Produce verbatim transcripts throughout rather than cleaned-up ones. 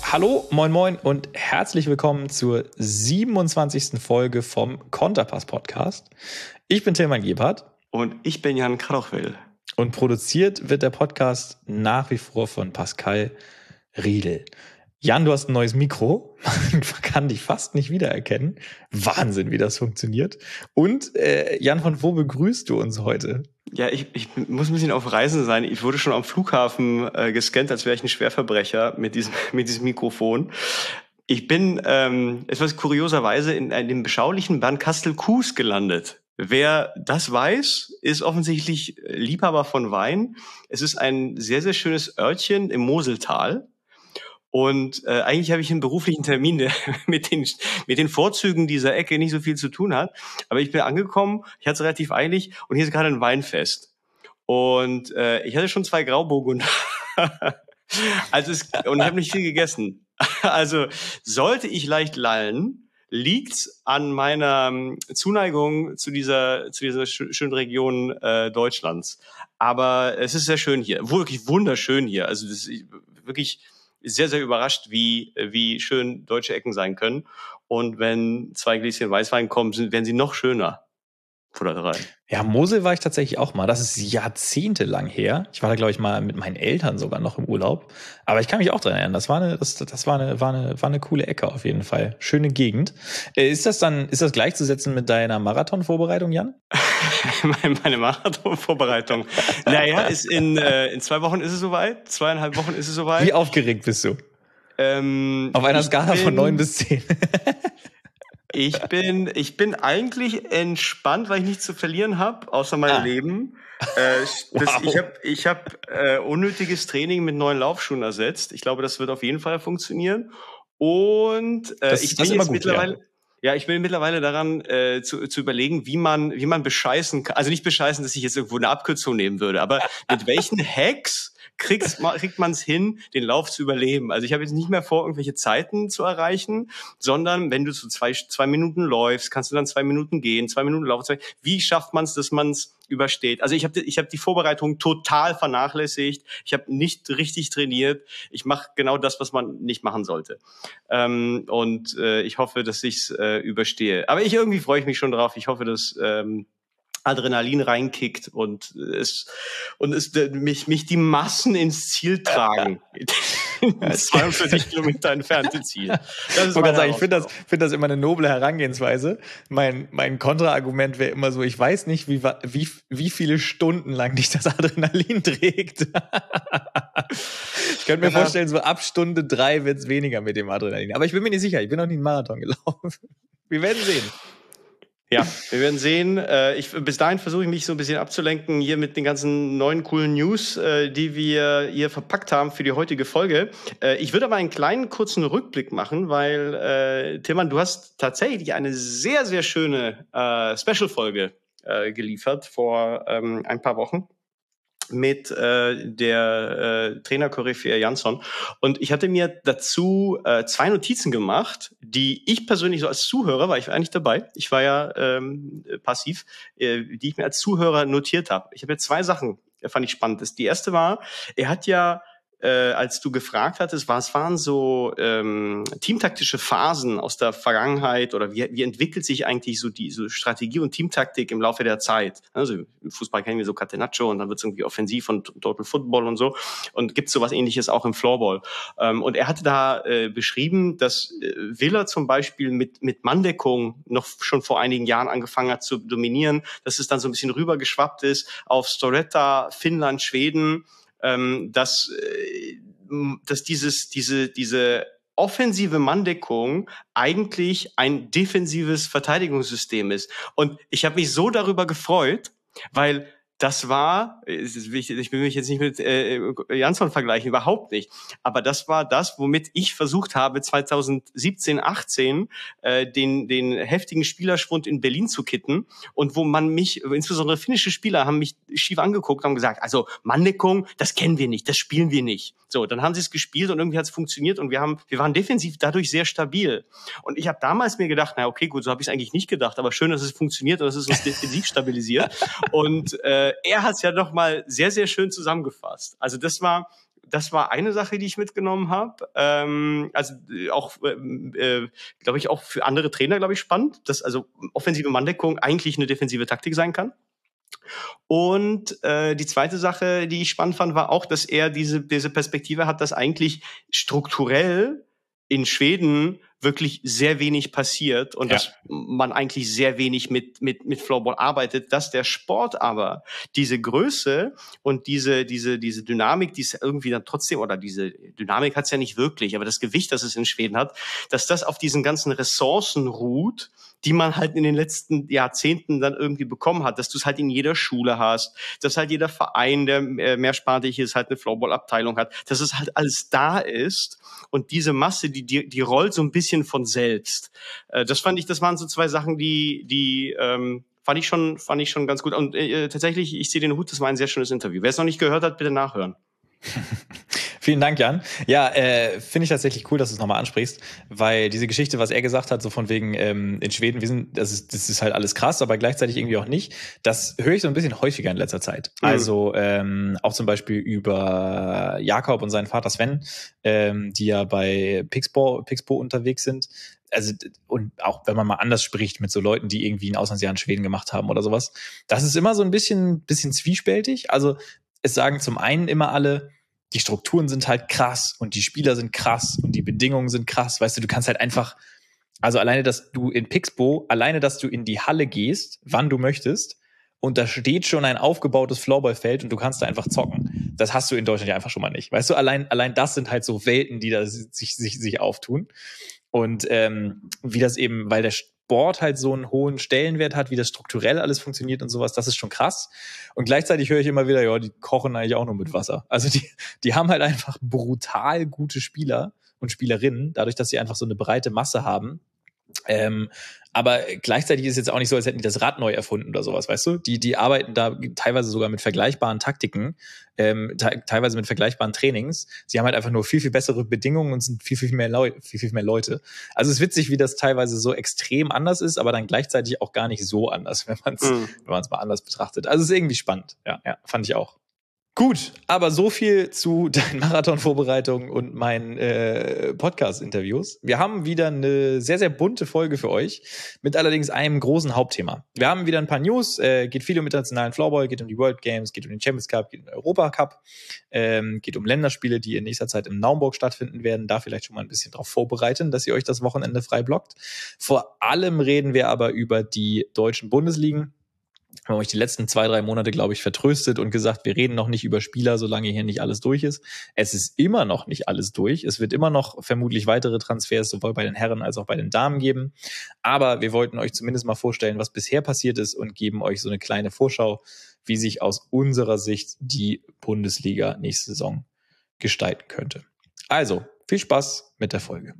Hallo, moin moin und herzlich willkommen zur siebenundzwanzigsten Folge vom Konterpass Podcast. Ich bin Tilman Gebhardt. Und ich bin Jan Krauchwil. Und produziert wird der Podcast nach wie vor von Pascal Riedel. Jan, du hast ein neues Mikro. Man kann dich fast nicht wiedererkennen. Wahnsinn, wie das funktioniert. Und äh, Jan, von wo begrüßt du uns heute? Ja, ich, ich muss ein bisschen auf Reisen sein. Ich wurde schon am Flughafen äh, gescannt, als wäre ich ein Schwerverbrecher mit diesem, mit diesem Mikrofon. Ich bin ähm, etwas kurioserweise in einem beschaulichen Bernkastel-Kues gelandet. Wer das weiß, ist offensichtlich Liebhaber von Wein. Es ist ein sehr, sehr schönes Örtchen im Moseltal. Und äh, eigentlich habe ich einen beruflichen Termin, der mit den mit den Vorzügen dieser Ecke nicht so viel zu tun hat. Aber ich bin angekommen, ich hatte es relativ eilig und hier ist gerade ein Weinfest. Und äh, ich hatte schon zwei Grauburgunder. also es, und ich habe nicht viel gegessen. Also sollte ich leicht lallen, liegt's an meiner Zuneigung zu dieser zu dieser sch- schönen Region äh, Deutschlands. Aber es ist sehr schön hier, wirklich wunderschön hier. Also das ist wirklich sehr, sehr überrascht, wie wie schön deutsche Ecken sein können. Und wenn zwei Gläschen Weißwein kommen, sind, werden sie noch schöner. Oder drei. Ja, Mosel war ich tatsächlich auch mal. Das ist jahrzehntelang her. Ich war da, glaube ich, mal mit meinen Eltern sogar noch im Urlaub. Aber ich kann mich auch dran erinnern. Das war eine, das, das war eine, war eine, war eine coole Ecke auf jeden Fall. Schöne Gegend. Ist das dann, ist das gleichzusetzen mit deiner Marathonvorbereitung, Jan? Meine Marathonvorbereitung. Naja, ist in, äh, in zwei Wochen ist es soweit. Zweieinhalb Wochen ist es soweit. Wie aufgeregt bist du? Ähm, auf einer Skala bin, von neun bis zehn. Ich bin, ich bin eigentlich entspannt, weil ich nichts zu verlieren habe, außer mein ah. Leben. Äh, das, wow. Ich habe ich hab, äh, unnötiges Training mit neuen Laufschuhen ersetzt. Ich glaube, das wird auf jeden Fall funktionieren. Und äh, das, ich das bin jetzt gut, mittlerweile... Ja. Ja, ich bin mittlerweile daran äh, zu, zu überlegen, wie man wie man bescheißen kann. Also nicht bescheißen, dass ich jetzt irgendwo eine Abkürzung nehmen würde, aber mit welchen Hacks kriegt's, kriegt man es hin, den Lauf zu überleben? Also ich habe jetzt nicht mehr vor, irgendwelche Zeiten zu erreichen, sondern wenn du so zwei zwei Minuten läufst, kannst du dann zwei Minuten gehen, zwei Minuten laufen. Zwei, wie schafft man es, dass man es übersteht? Also ich habe ich habe die Vorbereitung total vernachlässigt. Ich habe nicht richtig trainiert. Ich mache genau das, was man nicht machen sollte. Ähm, und äh, ich hoffe, dass ich's äh, überstehe. Aber ich irgendwie freue ich mich schon drauf. Ich hoffe, dass ähm, Adrenalin reinkickt und es und es mich mich die Massen ins Ziel tragen. zweiundvierzig Kilometer entfernte Ziel. Das ist sagen, ich finde das, finde das immer eine noble Herangehensweise. Mein, mein Kontraargument wäre immer so, ich weiß nicht, wie, wie, wie viele Stunden lang dich das Adrenalin trägt. Ich könnte mir ja. vorstellen, so ab Stunde drei wird's weniger mit dem Adrenalin. Aber ich bin mir nicht sicher, ich bin noch nie einen Marathon gelaufen. Wir werden sehen. Ja, wir werden sehen. Ich, bis dahin versuche ich mich so ein bisschen abzulenken hier mit den ganzen neuen coolen News, die wir hier verpackt haben für die heutige Folge. Ich würde aber einen kleinen kurzen Rückblick machen, weil, Tilman, du hast tatsächlich eine sehr, sehr schöne Special-Folge geliefert vor ein paar Wochen mit äh, der äh, Trainer-Koryphäe Jansson. Und ich hatte mir dazu äh, zwei Notizen gemacht, die ich persönlich so als Zuhörer, war ich eigentlich dabei, ich war ja ähm, passiv, äh, die ich mir als Zuhörer notiert habe. Ich habe jetzt zwei Sachen, fand ich spannend. Die erste war, er hat ja Äh, als du gefragt hattest, was waren so ähm, teamtaktische Phasen aus der Vergangenheit oder wie, wie entwickelt sich eigentlich so diese Strategie und Teamtaktik im Laufe der Zeit? Also im Fußball kennen wir so Catenaccio und dann wird es irgendwie offensiv und Total Football und so. Und gibt es sowas Ähnliches auch im Floorball? Ähm, und er hatte da äh, beschrieben, dass äh, Villa zum Beispiel mit mit Manndeckung noch schon vor einigen Jahren angefangen hat zu dominieren, dass es dann so ein bisschen rübergeschwappt ist auf Storetta, Finnland, Schweden. Ähm, dass, äh, dass dieses, diese, diese offensive Manndeckung eigentlich ein defensives Verteidigungssystem ist. Und ich habe mich so darüber gefreut, weil das war, ich will mich jetzt nicht mit äh, Jansson vergleichen, überhaupt nicht, aber das war das, womit ich versucht habe, zweitausendsiebzehn, achtzehn äh, den den heftigen Spielerschwund in Berlin zu kitten und wo man mich, insbesondere finnische Spieler, haben mich schief angeguckt und haben gesagt, also Manndeckung, das kennen wir nicht, das spielen wir nicht. So, dann haben sie es gespielt und irgendwie hat es funktioniert und wir haben, wir waren defensiv dadurch sehr stabil. Und ich habe damals mir gedacht, na okay, gut, so habe ich es eigentlich nicht gedacht, aber schön, dass es funktioniert und dass es uns defensiv stabilisiert. Und äh, er hat es ja noch mal sehr, sehr schön zusammengefasst. Also das war das war eine Sache, die ich mitgenommen habe. Ähm, also äh, auch, äh, glaube ich, auch für andere Trainer, glaube ich, spannend, dass also offensive Manndeckung eigentlich eine defensive Taktik sein kann. Und äh, die zweite Sache, die ich spannend fand, war auch, dass er diese, diese Perspektive hat, dass eigentlich strukturell in Schweden wirklich sehr wenig passiert und Ja. dass man eigentlich sehr wenig mit, mit, mit Floorball arbeitet, dass der Sport aber diese Größe und diese, diese, diese Dynamik, die es irgendwie dann trotzdem, oder diese Dynamik hat es ja nicht wirklich, aber das Gewicht, das es in Schweden hat, dass das auf diesen ganzen Ressourcen ruht, die man halt in den letzten Jahrzehnten dann irgendwie bekommen hat, dass du es halt in jeder Schule hast, dass halt jeder Verein, der mehrsprachig ist, halt eine Floorball-Abteilung hat, dass es halt alles da ist und diese Masse, die, die, die rollt so ein bisschen von selbst. Äh, das fand ich, das waren so zwei Sachen, die, die ähm, fand ich schon, fand ich schon ganz gut. Und äh, tatsächlich, ich ziehe den Hut, das war ein sehr schönes Interview. Wer es noch nicht gehört hat, bitte nachhören. Vielen Dank, Jan. Ja, äh, finde ich tatsächlich cool, dass du es nochmal ansprichst, weil diese Geschichte, was er gesagt hat, so von wegen ähm, in Schweden, wir sind, das ist, das ist halt alles krass, aber gleichzeitig irgendwie auch nicht, das höre ich so ein bisschen häufiger in letzter Zeit. Mhm. Also ähm, auch zum Beispiel über Jakob und seinen Vater Sven, ähm, die ja bei Pixpo, Pixpo unterwegs sind. Also, und auch wenn man mal anders spricht mit so Leuten, die irgendwie ein Auslandsjahr in Schweden gemacht haben oder sowas, das ist immer so ein bisschen, bisschen zwiespältig. Also es sagen zum einen immer alle, die Strukturen sind halt krass und die Spieler sind krass und die Bedingungen sind krass. Weißt du, du kannst halt einfach, also alleine, dass du in Pixbo, alleine, dass du in die Halle gehst, wann du möchtest, und da steht schon ein aufgebautes Floorballfeld und du kannst da einfach zocken. Das hast du in Deutschland ja einfach schon mal nicht. Weißt du, allein, allein das sind halt so Welten, die da sich, sich, sich auftun. Und ähm, wie das eben, weil der Sport halt so einen hohen Stellenwert hat, wie das strukturell alles funktioniert und sowas, das ist schon krass. Und gleichzeitig höre ich immer wieder, ja, die kochen eigentlich auch nur mit Wasser. Also die, die haben halt einfach brutal gute Spieler und Spielerinnen, dadurch, dass sie einfach so eine breite Masse haben. Ähm, aber gleichzeitig ist es jetzt auch nicht so, als hätten die das Rad neu erfunden oder sowas, weißt du? Die, die arbeiten da teilweise sogar mit vergleichbaren Taktiken, ähm, te- teilweise mit vergleichbaren Trainings. Sie haben halt einfach nur viel, viel bessere Bedingungen und sind viel, viel mehr, Leu- viel, viel mehr Leute. Also es ist witzig, wie das teilweise so extrem anders ist, aber dann gleichzeitig auch gar nicht so anders, wenn man es mhm. wenn man es mal anders betrachtet. Also es ist irgendwie spannend. Ja, ja, fand ich auch. Gut, aber so viel zu deinen Marathon-Vorbereitungen und meinen äh, Podcast-Interviews. Wir haben wieder eine sehr, sehr bunte Folge für euch, mit allerdings einem großen Hauptthema. Wir haben wieder ein paar News, äh, geht viel um internationalen Floorball, geht um die World Games, geht um den Champions Cup, geht um den Europa Cup, ähm, geht um Länderspiele, die in nächster Zeit in Naumburg stattfinden werden. Da vielleicht schon mal ein bisschen drauf vorbereiten, dass ihr euch das Wochenende frei blockt. Vor allem reden wir aber über die deutschen Bundesligen. Wir haben euch die letzten zwei, drei Monate, glaube ich, vertröstet und gesagt, wir reden noch nicht über Spieler, solange hier nicht alles durch ist. Es ist immer noch nicht alles durch. Es wird immer noch vermutlich weitere Transfers sowohl bei den Herren als auch bei den Damen geben. Aber wir wollten euch zumindest mal vorstellen, was bisher passiert ist und geben euch so eine kleine Vorschau, wie sich aus unserer Sicht die Bundesliga nächste Saison gestalten könnte. Also, viel Spaß mit der Folge.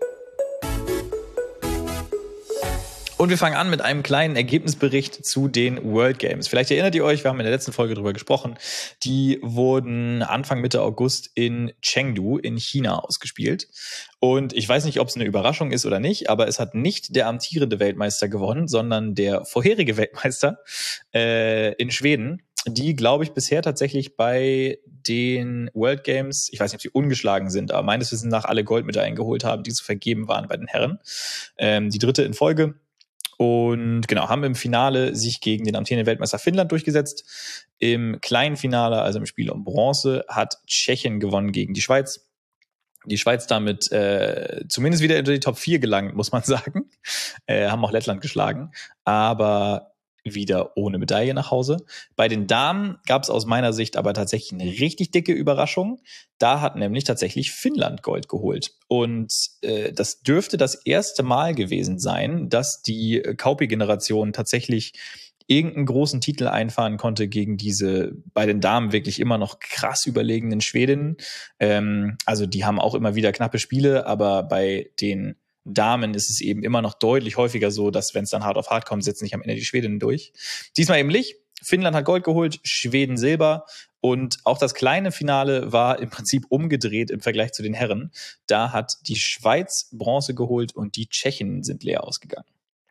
Und wir fangen an mit einem kleinen Ergebnisbericht zu den World Games. Vielleicht erinnert ihr euch, wir haben in der letzten Folge drüber gesprochen, die wurden Anfang Mitte August in Chengdu in China ausgespielt. Und ich weiß nicht, ob es eine Überraschung ist oder nicht, aber es hat nicht der amtierende Weltmeister gewonnen, sondern der vorherige Weltmeister äh, in Schweden, die, glaube ich, bisher tatsächlich bei den World Games, ich weiß nicht, ob sie ungeschlagen sind, aber meines Wissens nach alle Goldmedaillen geholt haben, die zu vergeben waren bei den Herren. Ähm, die dritte in Folge. Und genau, haben im Finale sich gegen den amtierenden Weltmeister Finnland durchgesetzt. Im kleinen Finale, also im Spiel um Bronze, hat Tschechien gewonnen gegen die Schweiz. Die Schweiz damit äh, zumindest wieder unter die Top vier gelangt, muss man sagen. Äh, haben auch Lettland geschlagen, aber wieder ohne Medaille nach Hause. Bei den Damen gab es aus meiner Sicht aber tatsächlich eine richtig dicke Überraschung. Da hat nämlich tatsächlich Finnland Gold geholt. Und äh, das dürfte das erste Mal gewesen sein, dass die Kaupi-Generation tatsächlich irgendeinen großen Titel einfahren konnte gegen diese bei den Damen wirklich immer noch krass überlegenen Schwedinnen. Ähm, also die haben auch immer wieder knappe Spiele, aber bei den Damen ist es eben immer noch deutlich häufiger so, dass wenn es dann hart auf hart kommt, setzen sich am Ende die Schwedinnen durch. Diesmal eben nicht. Finnland hat Gold geholt, Schweden Silber. Und auch das kleine Finale war im Prinzip umgedreht im Vergleich zu den Herren. Da hat die Schweiz Bronze geholt und die Tschechen sind leer ausgegangen.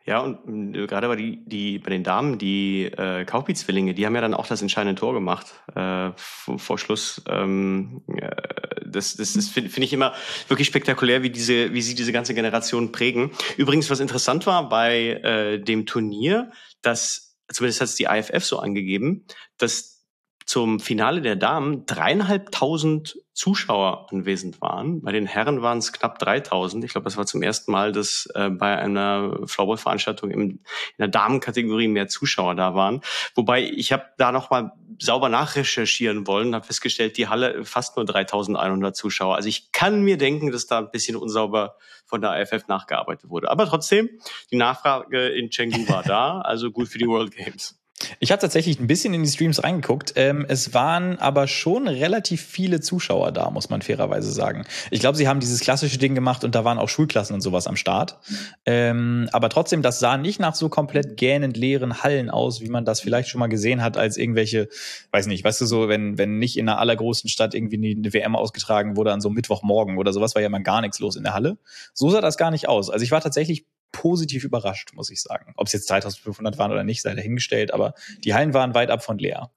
Ja, und äh, gerade bei, die, die, bei den Damen, die äh, Kauppi-Zwillinge, die haben ja dann auch das entscheidende Tor gemacht äh, vor, vor Schluss. Ähm, äh, das das, das finde find ich immer wirklich spektakulär, wie, diese, wie sie diese ganze Generation prägen. Übrigens, was interessant war bei äh, dem Turnier, dass, zumindest hat es die I F F so angegeben, dass zum Finale der Damen dreieinhalbtausend Zuschauer anwesend waren. Bei den Herren waren es knapp dreitausend. Ich glaube, das war zum ersten Mal, dass äh, bei einer Floorball-Veranstaltung im, in der Damenkategorie mehr Zuschauer da waren. Wobei, ich habe da nochmal sauber nachrecherchieren wollen, habe festgestellt, die Halle fast nur dreitausendeinhundert Zuschauer. Also ich kann mir denken, dass da ein bisschen unsauber von der I F F nachgearbeitet wurde. Aber trotzdem, die Nachfrage in Chengdu war da, also gut für die World Games. Ich habe tatsächlich ein bisschen in die Streams reingeguckt. Ähm, es waren aber schon relativ viele Zuschauer da, muss man fairerweise sagen. Ich glaube, sie haben dieses klassische Ding gemacht und da waren auch Schulklassen und sowas am Start. Ähm, aber trotzdem, das sah nicht nach so komplett gähnend leeren Hallen aus, wie man das vielleicht schon mal gesehen hat, als irgendwelche, weiß nicht, weißt du so, wenn wenn nicht in einer allergrößten Stadt irgendwie eine W M ausgetragen wurde an so einem Mittwochmorgen oder sowas, war ja mal gar nichts los in der Halle. So sah das gar nicht aus. Also ich war tatsächlich positiv überrascht, muss ich sagen. Ob es jetzt zweitausendfünfhundert waren oder nicht, sei dahingestellt, aber die Hallen waren weit ab von leer.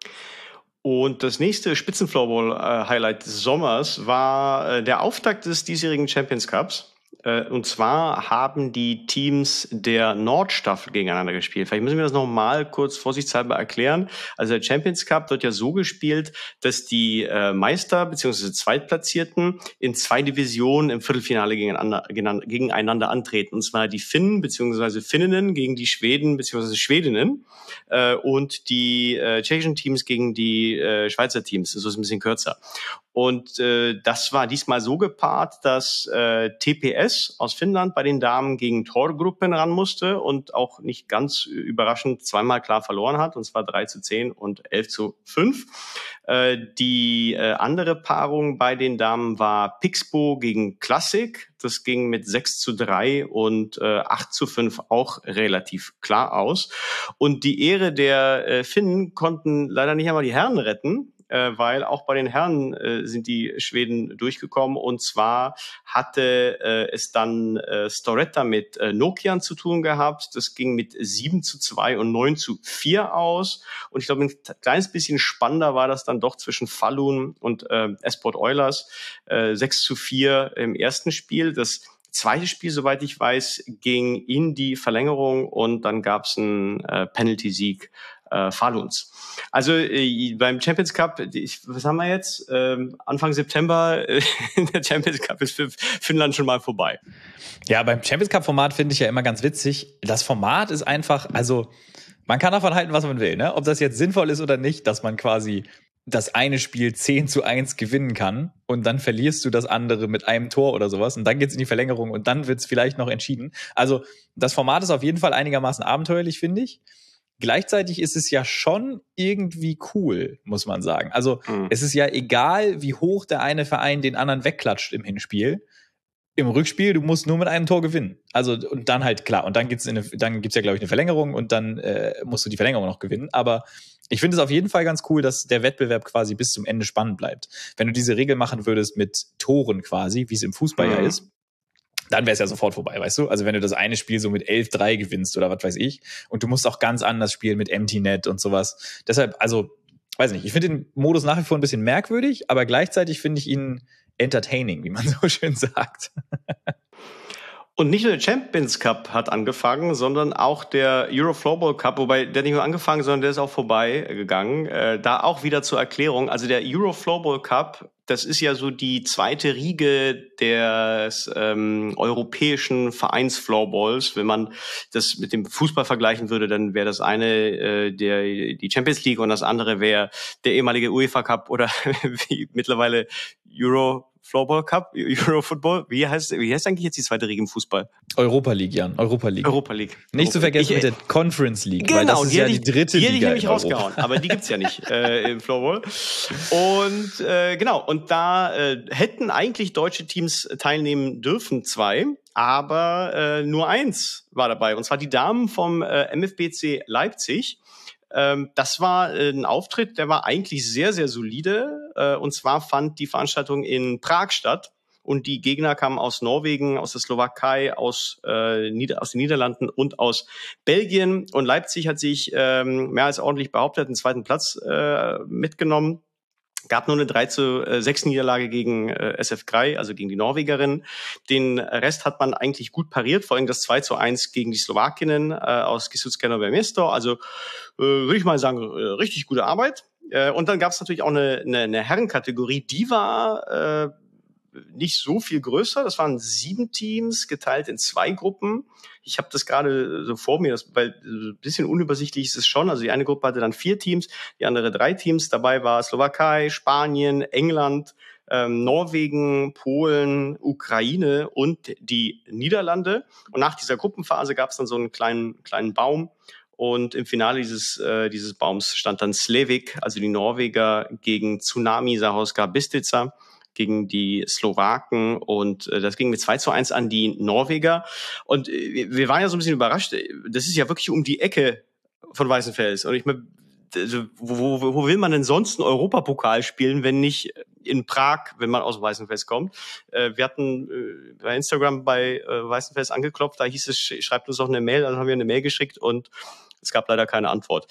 Und das nächste Spitzenfloorball-Highlight des Sommers war äh, der Auftakt des diesjährigen Champions Cups. Äh, und zwar haben die Teams der Nordstaffel gegeneinander gespielt. Vielleicht müssen wir das noch mal kurz vorsichtshalber erklären. Also der Champions Cup wird ja so gespielt, dass die äh, Meister bzw. Zweitplatzierten in zwei Divisionen im Viertelfinale gegeneinander, gegeneinander antreten. Und zwar die Finnen bzw. Finninnen gegen die Schweden bzw. Schwedinnen äh, und die äh, tschechischen Teams gegen die äh, Schweizer Teams. Das ist ein bisschen kürzer. Und äh, das war diesmal so gepaart, dass äh, T P S aus Finnland bei den Damen gegen Torgruppen ran musste und auch nicht ganz überraschend zweimal klar verloren hat, und zwar drei zu zehn und elf zu fünf. Äh, die äh, andere Paarung bei den Damen war Pixbo gegen Classic. Das ging mit sechs zu drei und äh, acht zu fünf auch relativ klar aus. Und die Ehre der äh, Finnen konnten leider nicht einmal die Herren retten, weil auch bei den Herren äh, sind die Schweden durchgekommen. Und zwar hatte äh, es dann äh, Storetta mit äh, Nokian zu tun gehabt. Das ging mit sieben zu zwei und neun zu vier aus. Und ich glaube, ein kleines bisschen spannender war das dann doch zwischen Falun und äh, Esport Oilers. Äh, sechs zu vier im ersten Spiel. Das zweite Spiel, soweit ich weiß, ging in die Verlängerung und dann gab es einen äh, Penalty-Sieg äh, Faluns. Also äh, beim Champions Cup, ich, was haben wir jetzt? Ähm, Anfang September, äh, der Champions Cup ist für Finnland schon mal vorbei. Ja, beim Champions Cup-Format finde ich ja immer ganz witzig. Das Format ist einfach, also man kann davon halten, was man will, ne? Ob das jetzt sinnvoll ist oder nicht, dass man quasi das eine Spiel zehn zu eins gewinnen kann und dann verlierst du das andere mit einem Tor oder sowas und dann geht's in die Verlängerung und dann wird's vielleicht noch entschieden. Also das Format ist auf jeden Fall einigermaßen abenteuerlich, finde ich. Gleichzeitig ist es ja schon irgendwie cool, muss man sagen. Also mhm. es ist ja egal, wie hoch der eine Verein den anderen wegklatscht im Hinspiel. Im Rückspiel, du musst nur mit einem Tor gewinnen. Also und dann halt klar. Und dann gibt's eine, dann gibt's ja glaube ich eine Verlängerung und dann äh, musst du die Verlängerung noch gewinnen. Aber ich finde es auf jeden Fall ganz cool, dass der Wettbewerb quasi bis zum Ende spannend bleibt. Wenn du diese Regel machen würdest mit Toren quasi, wie es im Fußball mhm. ja ist, dann wäre es ja sofort vorbei, weißt du? Also wenn du das eine Spiel so mit elf drei gewinnst oder was weiß ich und du musst auch ganz anders spielen mit Empty Net und sowas. Deshalb, also, weiß nicht, ich finde den Modus nach wie vor ein bisschen merkwürdig, aber gleichzeitig finde ich ihn entertaining, wie man so schön sagt. Und nicht nur der Champions Cup hat angefangen, sondern auch der Euro Floorball Cup, wobei der nicht nur angefangen, sondern der ist auch vorbei gegangen. Äh, da auch wieder zur Erklärung, also der Euro Floorball Cup, das ist ja so die zweite Riege des ähm, europäischen Vereins Floorballs. Wenn man das mit dem Fußball vergleichen würde, dann wäre das eine äh, der die Champions League und das andere wäre der ehemalige UEFA Cup oder wie mittlerweile Euro Floorball Cup, Euro Football. Wie heißt, wie heißt eigentlich jetzt die zweite Riege im Fußball? Europa League, Jan. Europa League. Europa League. Nicht Europa zu vergessen ich, mit der Conference League, genau, weil das ist die ja die, die dritte die Liga. Die hätte ich nämlich rausgehauen, aber die gibt's ja nicht äh, im Floorball. Und äh, genau, und da äh, hätten eigentlich deutsche Teams teilnehmen dürfen, zwei, aber äh, nur eins war dabei. Und zwar die Damen vom äh, M F B C Leipzig. Das war ein Auftritt, der war eigentlich sehr, sehr solide. Und zwar fand die Veranstaltung in Prag statt. und die Gegner kamen aus Norwegen, aus der Slowakei, aus, äh, Nieder- aus den Niederlanden und aus Belgien. Und Leipzig hat sich ähm, mehr als ordentlich behauptet, den zweiten Platz äh, mitgenommen. Gab nur eine drei zu sechs Niederlage gegen äh, S F Krai, also gegen die Norwegerin. Den Rest hat man eigentlich gut pariert, vor allem das zwei zu eins gegen die Slowakinnen äh, aus Kisucká Nové Město. Also äh, würde ich mal sagen, äh, richtig gute Arbeit. Äh, und dann gab es natürlich auch eine, eine, eine Herrenkategorie, die war äh, nicht so viel größer. Das waren sieben Teams, geteilt in zwei Gruppen. Ich habe das gerade so vor mir, das, weil ein bisschen unübersichtlich ist es schon. Also die eine Gruppe hatte dann vier Teams, die andere drei Teams. Dabei war Slowakei, Spanien, England, ähm, Norwegen, Polen, Ukraine und die Niederlande. Und nach dieser Gruppenphase gab es dann so einen kleinen kleinen Baum. Und im Finale dieses, äh, dieses Baums stand dann Slevik, also die Norweger, gegen Tsunami Záhorska Bystrica, gegen die Slowaken, und äh, das ging mit zwei zu eins an die Norweger. Und äh, wir waren ja so ein bisschen überrascht. Das ist ja wirklich um die Ecke von Weißenfels. Und ich meine, also, wo, wo, wo will man denn sonst einen Europapokal spielen, wenn nicht in Prag, wenn man aus Weißenfels kommt? Äh, wir hatten äh, bei Instagram bei äh, Weißenfels angeklopft, da hieß es, schreibt uns doch eine Mail, dann haben wir eine Mail geschickt und es gab leider keine Antwort.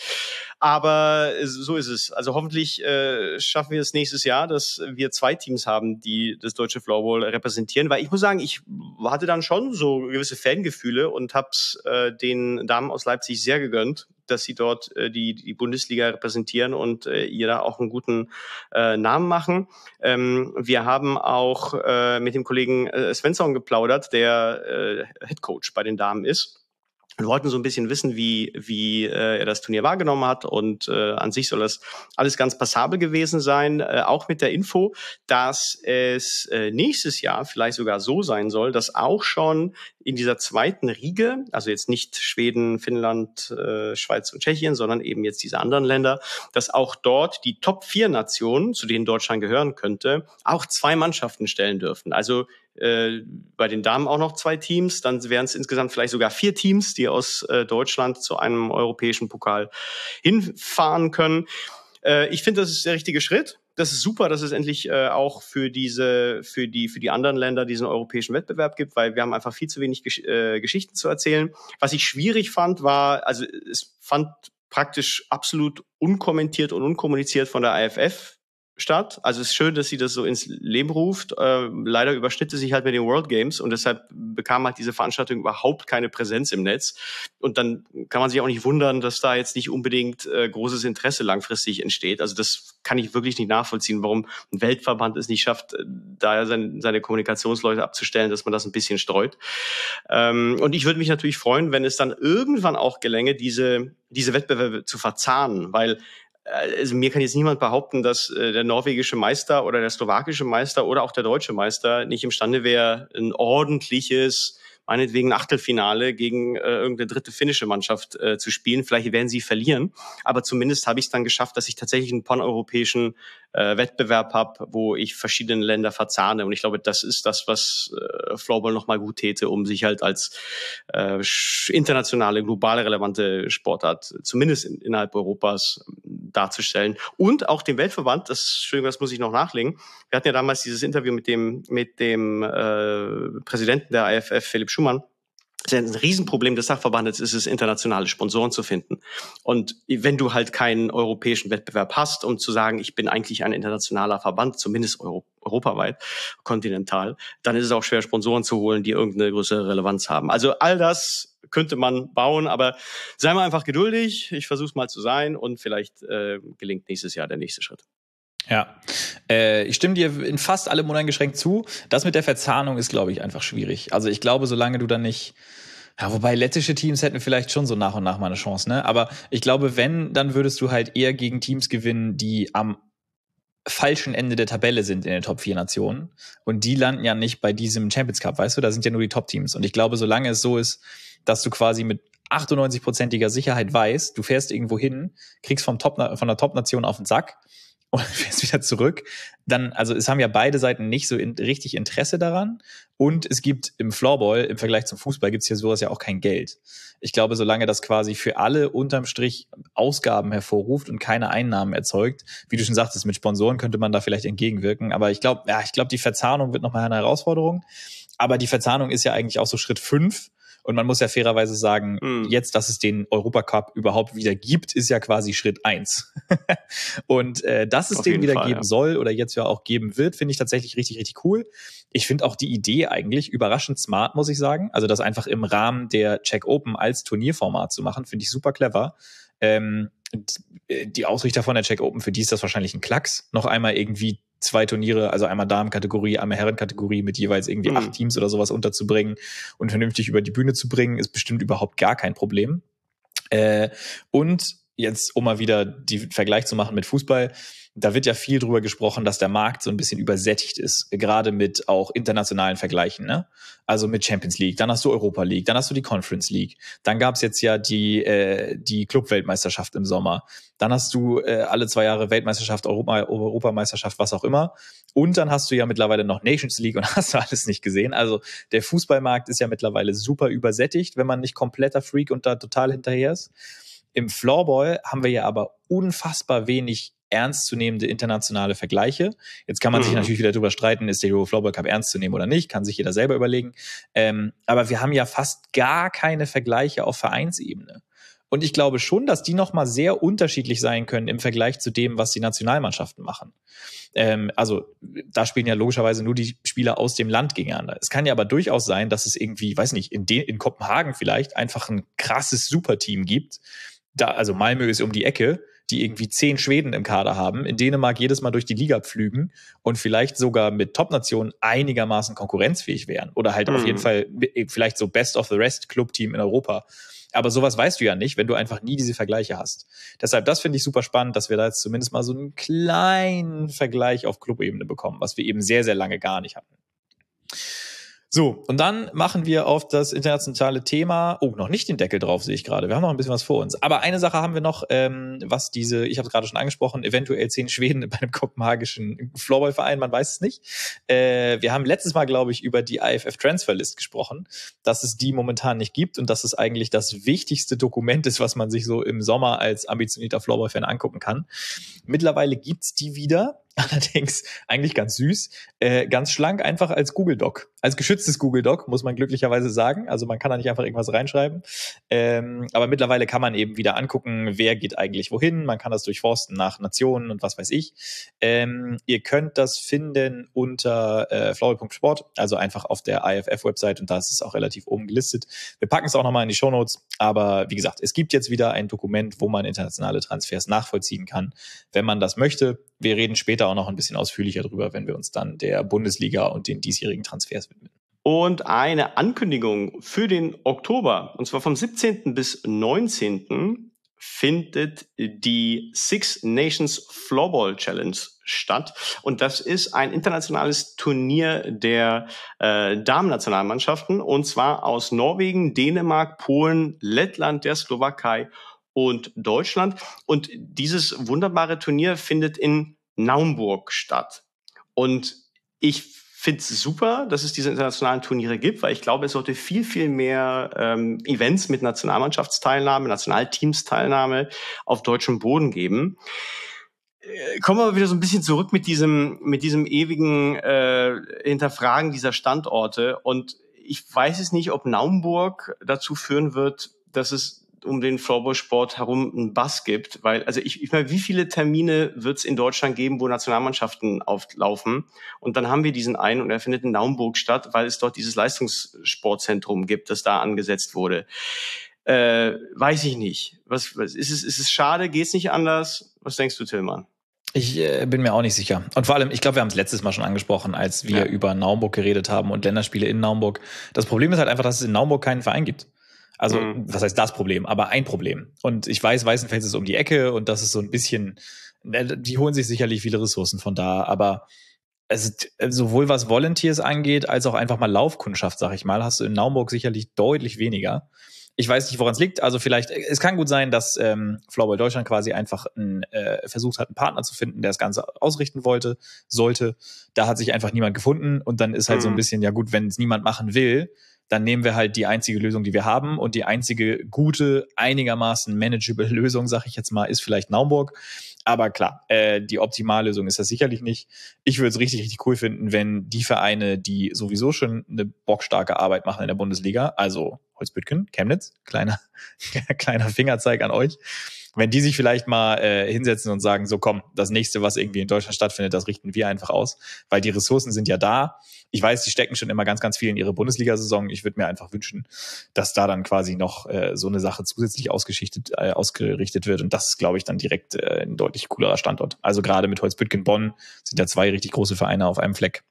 Aber so ist es. Also hoffentlich äh, schaffen wir es nächstes Jahr, dass wir zwei Teams haben, die das deutsche Floorball repräsentieren. Weil ich muss sagen, ich hatte dann schon so gewisse Fangefühle und habe es äh, den Damen aus Leipzig sehr gegönnt, dass sie dort äh, die, die Bundesliga repräsentieren und äh, ihr da auch einen guten äh, Namen machen. Ähm, wir haben auch äh, mit dem Kollegen äh, Svensson geplaudert, der äh, Headcoach bei den Damen ist. Wir wollten so ein bisschen wissen, wie wie äh, er das Turnier wahrgenommen hat, und äh, an sich soll das alles ganz passabel gewesen sein, äh, auch mit der Info, dass es äh, nächstes Jahr vielleicht sogar so sein soll, dass auch schon in dieser zweiten Riege, also jetzt nicht Schweden, Finnland, äh, Schweiz und Tschechien, sondern eben jetzt diese anderen Länder, dass auch dort die Top vier Nationen, zu denen Deutschland gehören könnte, auch zwei Mannschaften stellen dürfen. Also äh, bei den Damen auch noch zwei Teams, dann wären es insgesamt vielleicht sogar vier Teams, die aus äh, Deutschland zu einem europäischen Pokal hinfahren können. Äh, ich finde, das ist der richtige Schritt. Das ist super, dass es endlich äh, auch für diese, für die, für die anderen Länder diesen europäischen Wettbewerb gibt, weil wir haben einfach viel zu wenig Gesch- äh, Geschichten zu erzählen. Was ich schwierig fand, war, also es fand praktisch absolut unkommentiert und unkommuniziert von der I F F statt. Also es ist schön, dass sie das so ins Leben ruft. Äh, leider überschnitt es sich halt mit den World Games und deshalb bekam halt diese Veranstaltung überhaupt keine Präsenz im Netz. Und dann kann man sich auch nicht wundern, dass da jetzt nicht unbedingt äh, großes Interesse langfristig entsteht. Also das kann ich wirklich nicht nachvollziehen, warum ein Weltverband es nicht schafft, da seine, seine Kommunikationsleute abzustellen, dass man das ein bisschen streut. Ähm, und ich würde mich natürlich freuen, wenn es dann irgendwann auch gelänge, diese, diese Wettbewerbe zu verzahnen, weil also mir kann jetzt niemand behaupten, dass äh, der norwegische Meister oder der slowakische Meister oder auch der deutsche Meister nicht imstande wäre, ein ordentliches, meinetwegen Achtelfinale gegen äh, irgendeine dritte finnische Mannschaft äh, zu spielen. Vielleicht werden sie verlieren, aber zumindest habe ich es dann geschafft, dass ich tatsächlich einen paneuropäischen äh, Wettbewerb habe, wo ich verschiedene Länder verzahne. Und ich glaube, das ist das, was äh, Floorball nochmal gut täte, um sich halt als äh, internationale, globale, relevante Sportart zumindest in, innerhalb Europas darzustellen. Und auch dem Weltverband, das, Entschuldigung, das muss ich noch nachlegen. Wir hatten ja damals dieses Interview mit dem, mit dem äh, Präsidenten der I F F, Philipp Schumann. Das ist ein Riesenproblem des Dachverbandes, ist es, internationale Sponsoren zu finden. Und wenn du halt keinen europäischen Wettbewerb hast, um zu sagen, ich bin eigentlich ein internationaler Verband, zumindest Euro, europaweit, kontinental, dann ist es auch schwer, Sponsoren zu holen, die irgendeine größere Relevanz haben. Also all das könnte man bauen, aber sei mal einfach geduldig. Ich versuche es mal zu sein und vielleicht äh, gelingt nächstes Jahr der nächste Schritt. Ja, äh, ich stimme dir in fast allem uneingeschränkt zu. Das mit der Verzahnung ist, glaube ich, einfach schwierig. Also ich glaube, solange du dann nicht, ja, wobei lettische Teams hätten vielleicht schon so nach und nach mal eine Chance, ne? Aber ich glaube, wenn, dann würdest du halt eher gegen Teams gewinnen, die am falschen Ende der Tabelle sind in den Top vier Nationen. Und die landen ja nicht bei diesem Champions Cup, weißt du? Da sind ja nur die Top-Teams. Und ich glaube, solange es so ist, dass du quasi mit achtundneunzig-prozentiger Sicherheit weißt, du fährst irgendwo hin, kriegst vom Top, von der Top-Nation auf den Sack, und fährst wieder zurück, dann, also es haben ja beide Seiten nicht so in, richtig Interesse daran und es gibt im Floorball, im Vergleich zum Fußball, gibt's hier sowas ja auch kein Geld. Ich glaube, solange das quasi für alle unterm Strich Ausgaben hervorruft und keine Einnahmen erzeugt, wie du schon sagtest, mit Sponsoren könnte man da vielleicht entgegenwirken, aber ich glaube, ja, ich glaube, die Verzahnung wird nochmal eine Herausforderung, aber die Verzahnung ist ja eigentlich auch so Schritt fünf. Und man muss ja fairerweise sagen, mm. jetzt, dass es den Europacup überhaupt wieder gibt, ist ja quasi Schritt eins. Und äh, dass es Auf den wieder Fall, geben ja. soll oder jetzt ja auch geben wird, finde ich tatsächlich richtig, richtig cool. Ich finde auch die Idee eigentlich überraschend smart, muss ich sagen. Also das einfach im Rahmen der Czech Open als Turnierformat zu machen, finde ich super clever. Ähm, die Ausrichter von der Czech Open, für die ist das wahrscheinlich ein Klacks. Noch einmal irgendwie zwei Turniere, also einmal Damenkategorie, einmal Herrenkategorie mit jeweils irgendwie mhm. acht Teams oder sowas unterzubringen und vernünftig über die Bühne zu bringen, ist bestimmt überhaupt gar kein Problem. Äh, und jetzt, um mal wieder den Vergleich zu machen mit Fußball, da wird ja viel drüber gesprochen, dass der Markt so ein bisschen übersättigt ist, gerade mit auch internationalen Vergleichen, ne? Also mit Champions League, dann hast du Europa League, dann hast du die Conference League, dann gab's jetzt ja die äh, die Club-Weltmeisterschaft im Sommer, dann hast du äh, alle zwei Jahre Weltmeisterschaft, Europa, Europameisterschaft, was auch immer, und dann hast du ja mittlerweile noch Nations League und hast du alles nicht gesehen. Also der Fußballmarkt ist ja mittlerweile super übersättigt, wenn man nicht kompletter Freak und da total hinterher ist. Im Floorball haben wir ja aber unfassbar wenig ernstzunehmende internationale Vergleiche. Jetzt kann man mhm. sich natürlich wieder darüber streiten, ist der Euro Floorball Cup ernst zu nehmen oder nicht, kann sich jeder selber überlegen. Ähm, aber wir haben ja fast gar keine Vergleiche auf Vereinsebene. Und ich glaube schon, dass die nochmal sehr unterschiedlich sein können im Vergleich zu dem, was die Nationalmannschaften machen. Ähm, also da spielen ja logischerweise nur die Spieler aus dem Land gegeneinander. Es kann ja aber durchaus sein, dass es irgendwie, weiß nicht, in, de- in Kopenhagen vielleicht einfach ein krasses Superteam gibt. Da, also Malmö ist um die Ecke, die irgendwie zehn Schweden im Kader haben, in Dänemark jedes Mal durch die Liga pflügen und vielleicht sogar mit Top-Nationen einigermaßen konkurrenzfähig wären. Oder halt mhm. auf jeden Fall vielleicht so Best-of-the-Rest-Club-Team in Europa. Aber sowas weißt du ja nicht, wenn du einfach nie diese Vergleiche hast. Deshalb, das finde ich super spannend, dass wir da jetzt zumindest mal so einen kleinen Vergleich auf Clubebene bekommen, was wir eben sehr, sehr lange gar nicht hatten. So, und dann machen wir auf das internationale Thema, oh, noch nicht den Deckel drauf, sehe ich gerade. Wir haben noch ein bisschen was vor uns. Aber eine Sache haben wir noch, ähm, was diese, ich habe es gerade schon angesprochen, eventuell zehn Schweden bei einem kopenhagenischen Floorballverein, man weiß es nicht. Äh, wir haben letztes Mal, glaube ich, über die I F F Transfer List gesprochen, dass es die momentan nicht gibt und dass es eigentlich das wichtigste Dokument ist, was man sich so im Sommer als ambitionierter Floorball-Fan angucken kann. Mittlerweile gibt's die wieder. Allerdings eigentlich ganz süß, äh, ganz schlank, einfach als Google Doc. Als geschütztes Google Doc, muss man glücklicherweise sagen. Also man kann da nicht einfach irgendwas reinschreiben. Ähm, aber mittlerweile kann man eben wieder angucken, wer geht eigentlich wohin. Man kann das durchforsten nach Nationen und was weiß ich. Ähm, ihr könnt das finden unter äh, floorball Punkt sport, also einfach auf der I F F-Website und da ist es auch relativ oben gelistet. Wir packen es auch nochmal in die Shownotes. Aber wie gesagt, es gibt jetzt wieder ein Dokument, wo man internationale Transfers nachvollziehen kann, wenn man das möchte. Wir reden später auch noch ein bisschen ausführlicher drüber, wenn wir uns dann der Bundesliga und den diesjährigen Transfers widmen. Und eine Ankündigung für den Oktober, und zwar vom siebzehnten bis neunzehnten findet die Six Nations Floorball Challenge statt. Und das ist ein internationales Turnier der äh, Damen-Nationalmannschaften, und zwar aus Norwegen, Dänemark, Polen, Lettland, der Slowakei und Deutschland. Und dieses wunderbare Turnier findet in Naumburg statt. Und ich finde es super, dass es diese internationalen Turniere gibt, weil ich glaube, es sollte viel, viel mehr ähm, Events mit Nationalmannschaftsteilnahme, Nationalteamsteilnahme auf deutschem Boden geben. Äh, kommen wir wieder so ein bisschen zurück mit diesem, mit diesem ewigen äh, Hinterfragen dieser Standorte. Und ich weiß es nicht, ob Naumburg dazu führen wird, dass es um den Floorballsport herum einen Bass gibt, weil, also ich, ich meine, wie viele Termine wird es in Deutschland geben, wo Nationalmannschaften auflaufen? Und dann haben wir diesen einen und er findet in Naumburg statt, weil es dort dieses Leistungssportzentrum gibt, das da angesetzt wurde. Äh, weiß ich nicht. Was, was ist es? Ist es schade? Geht's nicht anders? Was denkst du, Tillmann? Ich äh, bin mir auch nicht sicher. Und vor allem, ich glaube, wir haben es letztes Mal schon angesprochen, als wir ja. über Naumburg geredet haben und Länderspiele in Naumburg. Das Problem ist halt einfach, dass es in Naumburg keinen Verein gibt. Also, mhm. was heißt das Problem? Aber ein Problem. Und ich weiß, Weißenfels ist um die Ecke und das ist so ein bisschen, die holen sich sicherlich viele Ressourcen von da, aber es, sowohl was Volunteers angeht, als auch einfach mal Laufkundschaft, sag ich mal, hast du in Naumburg sicherlich deutlich weniger. Ich weiß nicht, woran es liegt. Also vielleicht, es kann gut sein, dass ähm, Floorball Deutschland quasi einfach ein, äh, versucht hat, einen Partner zu finden, der das Ganze ausrichten wollte, sollte. Da hat sich einfach niemand gefunden und dann ist halt mhm. so ein bisschen, ja gut, wenn es niemand machen will, dann nehmen wir halt die einzige Lösung, die wir haben und die einzige gute, einigermaßen manageable Lösung, sag ich jetzt mal, ist vielleicht Naumburg. Aber klar, äh, die Optimallösung ist das sicherlich nicht. Ich würde es richtig, richtig cool finden, wenn die Vereine, die sowieso schon eine bockstarke Arbeit machen in der Bundesliga, also Holzbüttgen, Chemnitz, kleiner, kleiner Fingerzeig an euch, wenn die sich vielleicht mal äh, hinsetzen und sagen, so komm, das nächste, was irgendwie in Deutschland stattfindet, das richten wir einfach aus, weil die Ressourcen sind ja da. Ich weiß, die stecken schon immer ganz, ganz viel in ihre Bundesliga-Saison. Ich würde mir einfach wünschen, dass da dann quasi noch äh, so eine Sache zusätzlich ausgeschichtet, äh, ausgerichtet wird und das ist, glaube ich, dann direkt äh, ein deutlich coolerer Standort. Also gerade mit Holzbüttgen Bonn sind ja zwei richtig große Vereine auf einem Fleck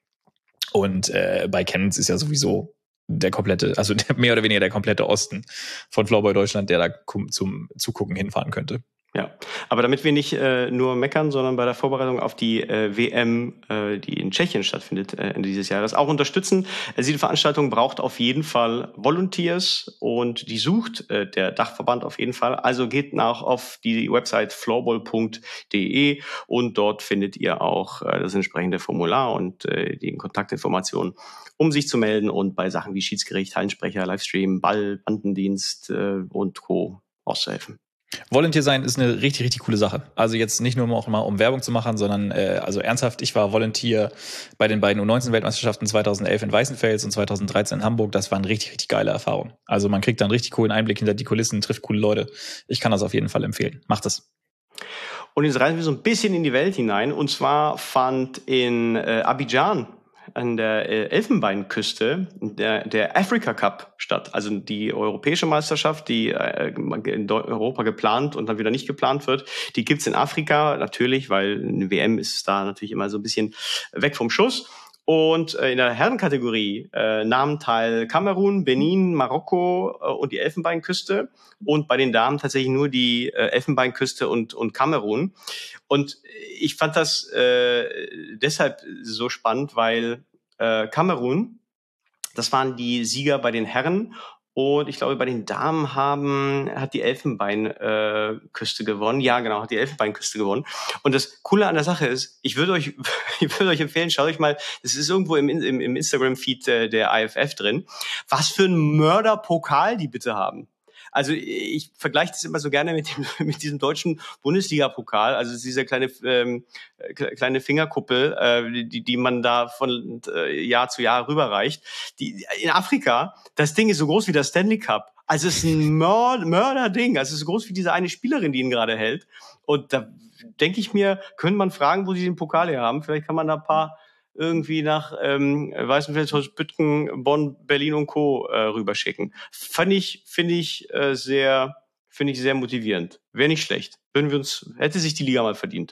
und äh, bei Chemnitz ist ja sowieso der komplette, also der, mehr oder weniger der komplette Osten von Floorball Deutschland, der da zum Zugucken hinfahren könnte. Ja, aber damit wir nicht äh, nur meckern, sondern bei der Vorbereitung auf die äh, W M, äh, die in Tschechien stattfindet äh, Ende dieses Jahres, auch unterstützen. Äh, diese Veranstaltung braucht auf jeden Fall Volunteers und die sucht äh, der Dachverband auf jeden Fall. Also geht nach auf die Website floorball punkt de und dort findet ihr auch äh, das entsprechende Formular und äh, die Kontaktinformationen, um sich zu melden und bei Sachen wie Schiedsgericht, Hallensprecher, Livestream, Ball, Bandendienst äh, und Co. auszuhelfen. Volunteer sein ist eine richtig, richtig coole Sache. Also jetzt nicht nur auch mal, um Werbung zu machen, sondern äh, also ernsthaft, ich war Volunteer bei den beiden U neunzehn Weltmeisterschaften zweitausendelf in Weißenfels und zweitausenddreizehn in Hamburg. Das waren richtig, richtig geile Erfahrungen. Also man kriegt dann richtig coolen Einblick hinter die Kulissen, trifft coole Leute. Ich kann das auf jeden Fall empfehlen. Macht es. Und jetzt reisen wir so ein bisschen in die Welt hinein. Und zwar fand in äh, Abidjan an der äh, Elfenbeinküste der, der Africa Cup statt. Also die europäische Meisterschaft, die äh, in Europa geplant und dann wieder nicht geplant wird, die gibt's in Afrika natürlich, weil eine W M ist da natürlich immer so ein bisschen weg vom Schuss. Und äh, in der Herrenkategorie äh, nahmen teil Kamerun, Benin, Marokko äh, und die Elfenbeinküste. Und bei den Damen tatsächlich nur die äh, Elfenbeinküste und, und Kamerun. Und ich fand das äh, deshalb so spannend, weil äh, Kamerun, das waren die Sieger bei den Herren. Und ich glaube, bei den Damen haben, hat die Elfenbeinküste äh, gewonnen. Ja, genau, hat die Elfenbeinküste gewonnen. Und das Coole an der Sache ist, ich würde euch, ich würde euch empfehlen, schaut euch mal, das ist irgendwo im, im, im Instagram-Feed äh, der I F F drin, was für einen Mörderpokal die bitte haben. Also ich vergleiche das immer so gerne mit dem mit diesem deutschen Bundesliga-Pokal, also dieser kleine ähm, kleine Fingerkuppel, äh, die die man da von äh, Jahr zu Jahr rüberreicht. Die in Afrika, das Ding ist so groß wie der Stanley Cup. Also es ist ein Mörder, Mörderding. Also es ist so groß wie diese eine Spielerin, die ihn gerade hält. Und da denke ich mir, könnte man fragen, wo sie den Pokal her haben. Vielleicht kann man da ein paar irgendwie nach ähm, Weißenfels, Holzbüttgen, Bonn, Berlin und Co. Äh, rüberschicken. Fand ich, finde ich äh, sehr, finde ich sehr motivierend. Wäre nicht schlecht. Würden wir uns, hätte sich die Liga mal verdient.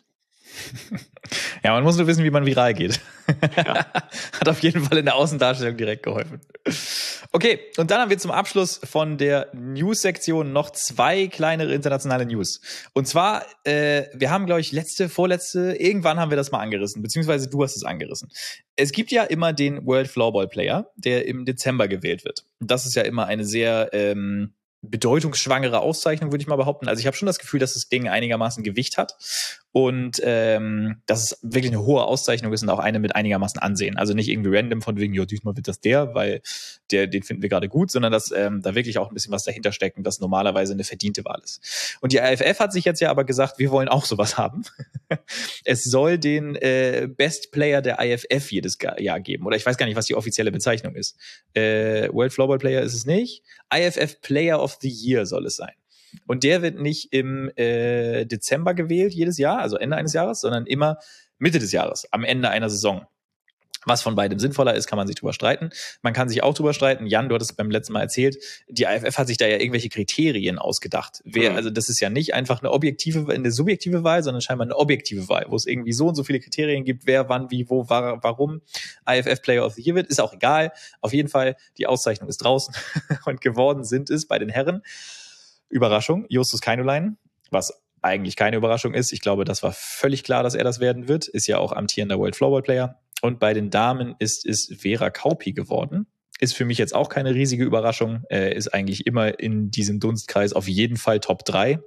Ja, man muss nur wissen, wie man viral geht. Ja. Hat auf jeden Fall in der Außendarstellung direkt geholfen. Okay, und dann haben wir zum Abschluss von der News-Sektion noch zwei kleinere internationale News. Und zwar, äh, wir haben, glaube ich, letzte, vorletzte, irgendwann haben wir das mal angerissen, beziehungsweise du hast es angerissen. Es gibt ja immer den World Floorball Player, der im Dezember gewählt wird. Das ist ja immer eine sehr ähm, bedeutungsschwangere Auszeichnung, würde ich mal behaupten. Also ich habe schon das Gefühl, dass das Ding einigermaßen Gewicht hat und ähm, dass es wirklich eine hohe Auszeichnung ist und auch eine mit einigermaßen Ansehen. Also nicht irgendwie random von wegen, ja, diesmal wird das der, weil der, den finden wir gerade gut, sondern dass ähm, da wirklich auch ein bisschen was dahinter steckt und das normalerweise eine verdiente Wahl ist. Und die I F F hat sich jetzt ja aber gesagt, wir wollen auch sowas haben. Es soll den äh, Best Player der I F F jedes Jahr geben. Oder ich weiß gar nicht, was die offizielle Bezeichnung ist. Äh, World Floorball Player ist es nicht. I F F Player of the Year soll es sein. Und der wird nicht im äh, Dezember gewählt jedes Jahr, also Ende eines Jahres, sondern immer Mitte des Jahres, am Ende einer Saison. Was von beidem sinnvoller ist, kann man sich drüber streiten. Man kann sich auch drüber streiten. Jan, du hattest es beim letzten Mal erzählt, die I F F hat sich da ja irgendwelche Kriterien ausgedacht. Wer, mhm. Also das ist ja nicht einfach eine objektive, eine subjektive Wahl, sondern scheinbar eine objektive Wahl, wo es irgendwie so und so viele Kriterien gibt, wer, wann, wie, wo, war, warum I F F Player of the Year wird. Ist auch egal. Auf jeden Fall, die Auszeichnung ist draußen und geworden sind es bei den Herren. Überraschung, Justus Keinulainen, was eigentlich keine Überraschung ist. Ich glaube, das war völlig klar, dass er das werden wird. Ist ja auch amtierender World Floorball Player. Und bei den Damen ist es Vera Kauppi geworden. ist für mich jetzt auch keine riesige Überraschung, äh, ist eigentlich immer in diesem Dunstkreis auf jeden Fall Top drei.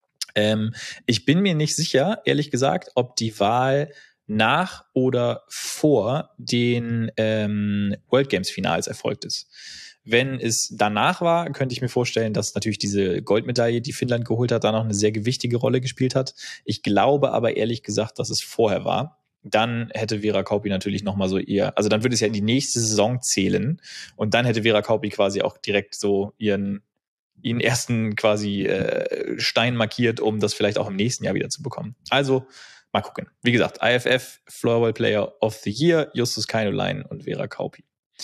Ähm, ich bin mir nicht sicher, ehrlich gesagt, ob die Wahl nach oder vor den ähm, World Games Finals erfolgt ist. Wenn es danach war, könnte ich mir vorstellen, dass natürlich diese Goldmedaille, die Finnland geholt hat, da noch eine sehr gewichtige Rolle gespielt hat. Ich glaube aber ehrlich gesagt, dass es vorher war. Dann hätte Vera Kauppi natürlich nochmal so ihr, also dann würde es ja in die nächste Saison zählen und dann hätte Vera Kauppi quasi auch direkt so ihren, ihren ersten quasi äh, Stein markiert, um das vielleicht auch im nächsten Jahr wieder zu bekommen. Also mal gucken. Wie gesagt, I F F Floorball Player of the Year, Justus Kainulainen und Vera Kauppi.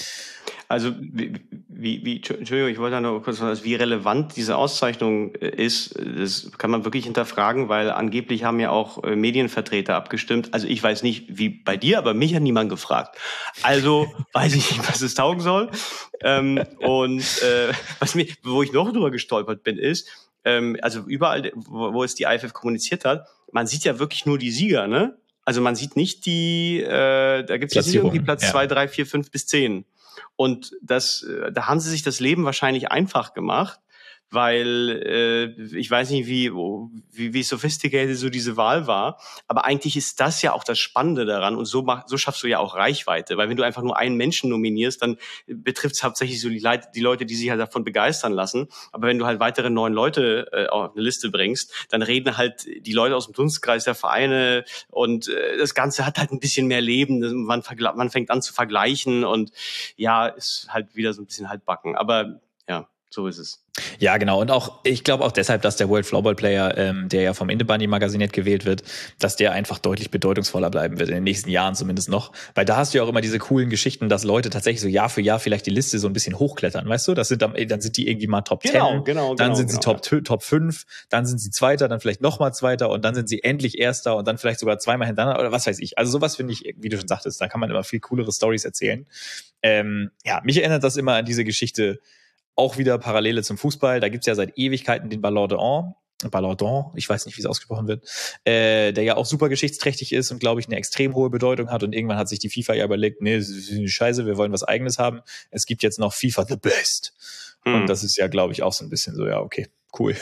Also, wie, wie, wie, Entschuldigung, ich wollte da noch kurz sagen, wie relevant diese Auszeichnung ist, das kann man wirklich hinterfragen, weil angeblich haben ja auch Medienvertreter abgestimmt. Also ich weiß nicht, wie bei dir, aber mich hat niemand gefragt. Also weiß ich nicht, was es taugen soll. Ähm, und äh, was mir, wo ich noch drüber gestolpert bin, ist, ähm, also überall, wo, wo es die I F F kommuniziert hat, man sieht ja wirklich nur die Sieger, ne? Also man sieht nicht die, äh, da gibt es jetzt irgendwie Platz zwei, drei, vier, fünf bis zehn. Und das, da haben sie sich das Leben wahrscheinlich einfach gemacht, weil äh, ich weiß nicht, wie, wie, wie sophisticated so diese Wahl war, aber eigentlich ist das ja auch das Spannende daran und so, mach, so schaffst du ja auch Reichweite, weil wenn du einfach nur einen Menschen nominierst, dann betrifft es hauptsächlich so die, Leute, die Leute, die sich halt davon begeistern lassen, aber wenn du halt weitere neun Leute äh, auf eine Liste bringst, dann reden halt die Leute aus dem Dunstkreis der Vereine und äh, das Ganze hat halt ein bisschen mehr Leben, man, vergl- man fängt an zu vergleichen und ja, ist halt wieder so ein bisschen haltbacken, aber ja, so ist es. Ja, genau. Und auch, ich glaube auch deshalb, dass der World Floorball Player, ähm, der ja vom Independent-Magasinet gewählt wird, dass der einfach deutlich bedeutungsvoller bleiben wird, in den nächsten Jahren zumindest noch. Weil da hast du ja auch immer diese coolen Geschichten, dass Leute tatsächlich so Jahr für Jahr vielleicht die Liste so ein bisschen hochklettern, weißt du? Das sind dann, dann sind die irgendwie mal Top genau, zehn, genau, dann genau, sind genau, sie Top, ja. Top fünf, dann sind sie Zweiter, dann vielleicht nochmal Zweiter und dann sind sie endlich Erster und dann vielleicht sogar zweimal hintereinander oder was weiß ich. Also sowas finde ich, wie du schon sagtest, da kann man immer viel coolere Storys erzählen. Ähm, ja, mich erinnert das immer an diese Geschichte, auch wieder Parallele zum Fußball. Da gibt's ja seit Ewigkeiten den Ballon d'Or. Ballon d'Or, ich weiß nicht, wie es ausgesprochen wird, äh, der ja auch super geschichtsträchtig ist und, glaube ich, eine extrem hohe Bedeutung hat. Und irgendwann hat sich die FIFA ja überlegt, nee, das ist scheiße, wir wollen was Eigenes haben. Es gibt jetzt noch FIFA the Best. Hm. Und das ist ja, glaube ich, auch so ein bisschen so, ja, okay, cool.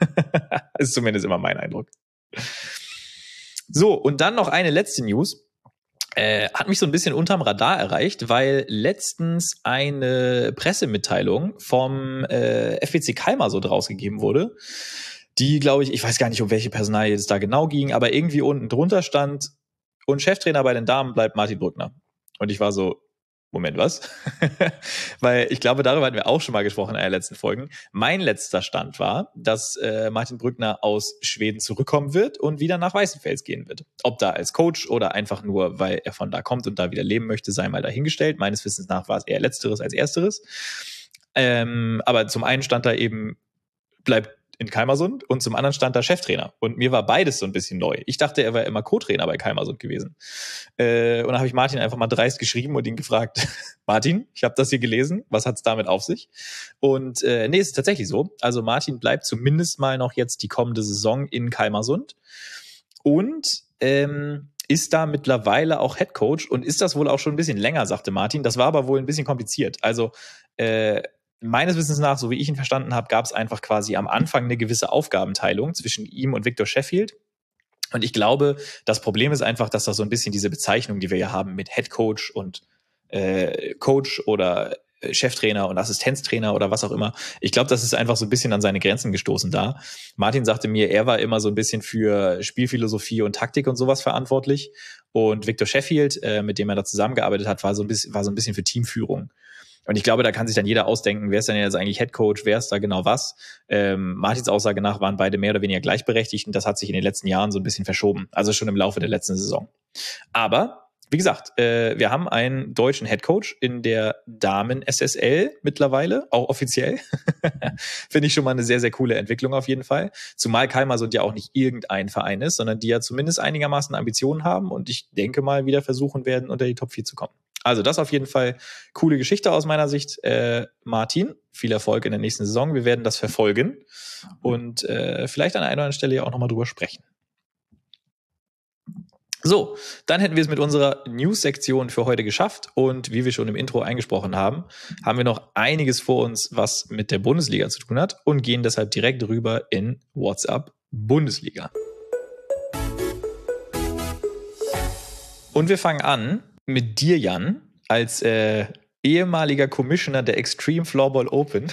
Ist zumindest immer mein Eindruck. So, und dann noch eine letzte News. Äh, hat mich so ein bisschen unterm Radar erreicht, weil letztens eine Pressemitteilung vom äh, F W C Kalmar so draus gegeben wurde, die, glaube ich, ich weiß gar nicht, um welche Personalie es da genau ging, aber irgendwie unten drunter stand, und Cheftrainer bei den Damen bleibt Martin Brückner. Und ich war so, Moment, was? Weil ich glaube, darüber hatten wir auch schon mal gesprochen in einer der letzten Folgen. Mein letzter Stand war, dass äh, Martin Brückner aus Schweden zurückkommen wird und wieder nach Weißenfels gehen wird. Ob da als Coach oder einfach nur, weil er von da kommt und da wieder leben möchte, sei mal dahingestellt. Meines Wissens nach war es eher Letzteres als Ersteres. Ähm, aber zum einen stand da eben, bleibt in Kalmarsund und zum anderen stand da Cheftrainer. Und mir war beides so ein bisschen neu. Ich dachte, er war immer Co-Trainer bei Kalmarsund gewesen. Äh, und dann habe ich Martin einfach mal dreist geschrieben und ihn gefragt, Martin, ich habe das hier gelesen, was hat's damit auf sich? Und äh, nee, es ist tatsächlich so. Also Martin bleibt zumindest mal noch jetzt die kommende Saison in Kalmarsund und ähm, ist da mittlerweile auch Headcoach und ist das wohl auch schon ein bisschen länger, sagte Martin. Das war aber wohl ein bisschen kompliziert. Also äh, meines Wissens nach, so wie ich ihn verstanden habe, gab es einfach quasi am Anfang eine gewisse Aufgabenteilung zwischen ihm und Victor Sheffield. Und ich glaube, das Problem ist einfach, dass da so ein bisschen diese Bezeichnung, die wir ja haben mit Head Coach und äh, Coach oder Cheftrainer und Assistenztrainer oder was auch immer. Ich glaube, das ist einfach so ein bisschen an seine Grenzen gestoßen da. Martin sagte mir, er war immer so ein bisschen für Spielphilosophie und Taktik und sowas verantwortlich. Und Victor Sheffield, äh, mit dem er da zusammengearbeitet hat, war so ein bisschen, war so ein bisschen für Teamführung. Und ich glaube, da kann sich dann jeder ausdenken, wer ist denn jetzt eigentlich Headcoach, wer ist da genau was. Ähm, Martins Aussage nach waren beide mehr oder weniger gleichberechtigt und das hat sich in den letzten Jahren so ein bisschen verschoben. Also schon im Laufe der letzten Saison. Aber, wie gesagt, äh, wir haben einen deutschen Headcoach in der Damen-S S L mittlerweile, auch offiziell. Finde ich schon mal eine sehr, sehr coole Entwicklung auf jeden Fall. Zumal Kalmarsund ja auch nicht irgendein Verein ist, sondern die ja zumindest einigermaßen Ambitionen haben und ich denke mal wieder versuchen werden, unter die Top vier zu kommen. Also das auf jeden Fall coole Geschichte aus meiner Sicht. Äh, Martin, viel Erfolg in der nächsten Saison. Wir werden das verfolgen und äh, vielleicht an einer oder anderen Stelle ja auch nochmal drüber sprechen. So, dann hätten wir es mit unserer News-Sektion für heute geschafft. Und wie wir schon im Intro eingesprochen haben, haben wir noch einiges vor uns, was mit der Bundesliga zu tun hat und gehen deshalb direkt rüber in WhatsApp Bundesliga. Und wir fangen an mit dir, Jan, als äh, ehemaliger Commissioner der Extreme Floorball Open.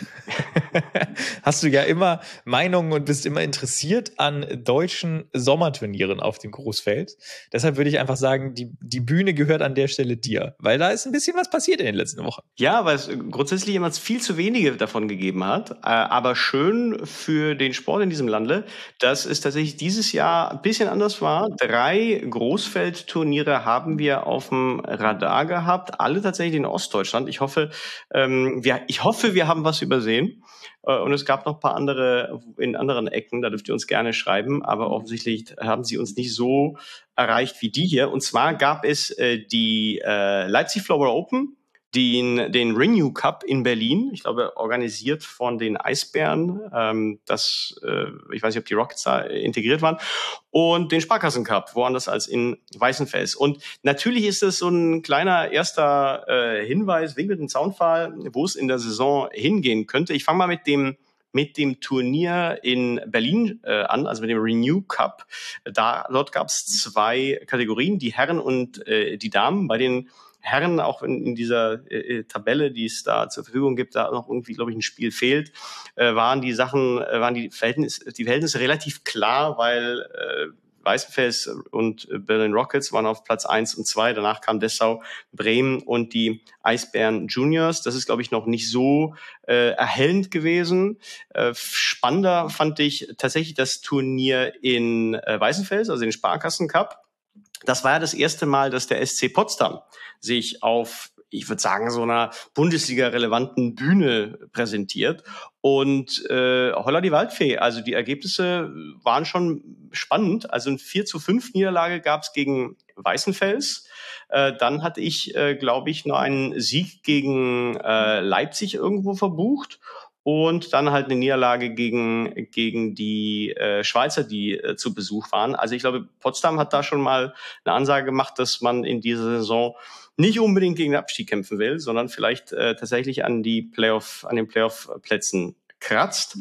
Hast du ja immer Meinungen und bist immer interessiert an deutschen Sommerturnieren auf dem Großfeld. Deshalb würde ich einfach sagen, die, die Bühne gehört an der Stelle dir, weil da ist ein bisschen was passiert in den letzten Wochen. Ja, weil es grundsätzlich immer viel zu wenige davon gegeben hat. Aber schön für den Sport in diesem Lande, dass es tatsächlich dieses Jahr ein bisschen anders war. Drei Großfeldturniere haben wir auf dem Radar gehabt, alle tatsächlich in Ostdeutschland. Ich hoffe, ähm, wir, ich hoffe, wir haben was übersehen. Äh, und es gab noch ein paar andere in anderen Ecken, da dürft ihr uns gerne schreiben. Aber offensichtlich haben sie uns nicht so erreicht wie die hier. Und zwar gab es äh, die äh, Leipzig Floorball Open, den, den Renew Cup in Berlin, ich glaube organisiert von den Eisbären, ähm, das, äh, ich weiß nicht, ob die Rockets da integriert waren, und den Sparkassen Cup, woanders als in Weißenfels. Und natürlich ist es so ein kleiner erster äh, Hinweis, wegen dem Zaunpfahl, wo es in der Saison hingehen könnte. Ich fange mal mit dem mit dem Turnier in Berlin äh, an, also mit dem Renew Cup. Da, dort gab es zwei Kategorien, die Herren und äh, die Damen. Bei den Herren, auch in, in dieser äh, Tabelle, die es da zur Verfügung gibt, da noch irgendwie, glaube ich, ein Spiel fehlt, äh, waren die Sachen, äh, waren die Verhältnisse, die Verhältnisse relativ klar, weil äh, Weißenfels und Berlin Rockets waren auf Platz eins und zwei. Danach kam Dessau, Bremen und die Eisbären Juniors. Das ist, glaube ich, noch nicht so äh, erhellend gewesen. Äh, spannender fand ich tatsächlich das Turnier in äh, Weißenfels, also den Sparkassen Cup. Das war ja das erste Mal, dass der S C Potsdam sich auf, ich würde sagen, so einer Bundesliga-relevanten Bühne präsentiert. Und äh, holla die Waldfee, also die Ergebnisse waren schon spannend. Also ein vier zu fünf Niederlage gab es gegen Weißenfels. Äh, dann hatte ich, äh, glaube ich, noch einen Sieg gegen äh, Leipzig irgendwo verbucht. Und dann halt eine Niederlage gegen gegen die äh, Schweizer, die äh, zu Besuch waren. Also ich glaube, Potsdam hat da schon mal eine Ansage gemacht, dass man in dieser Saison nicht unbedingt gegen den Abstieg kämpfen will, sondern vielleicht äh, tatsächlich an die Playoff, an den Playoff-Plätzen kratzt.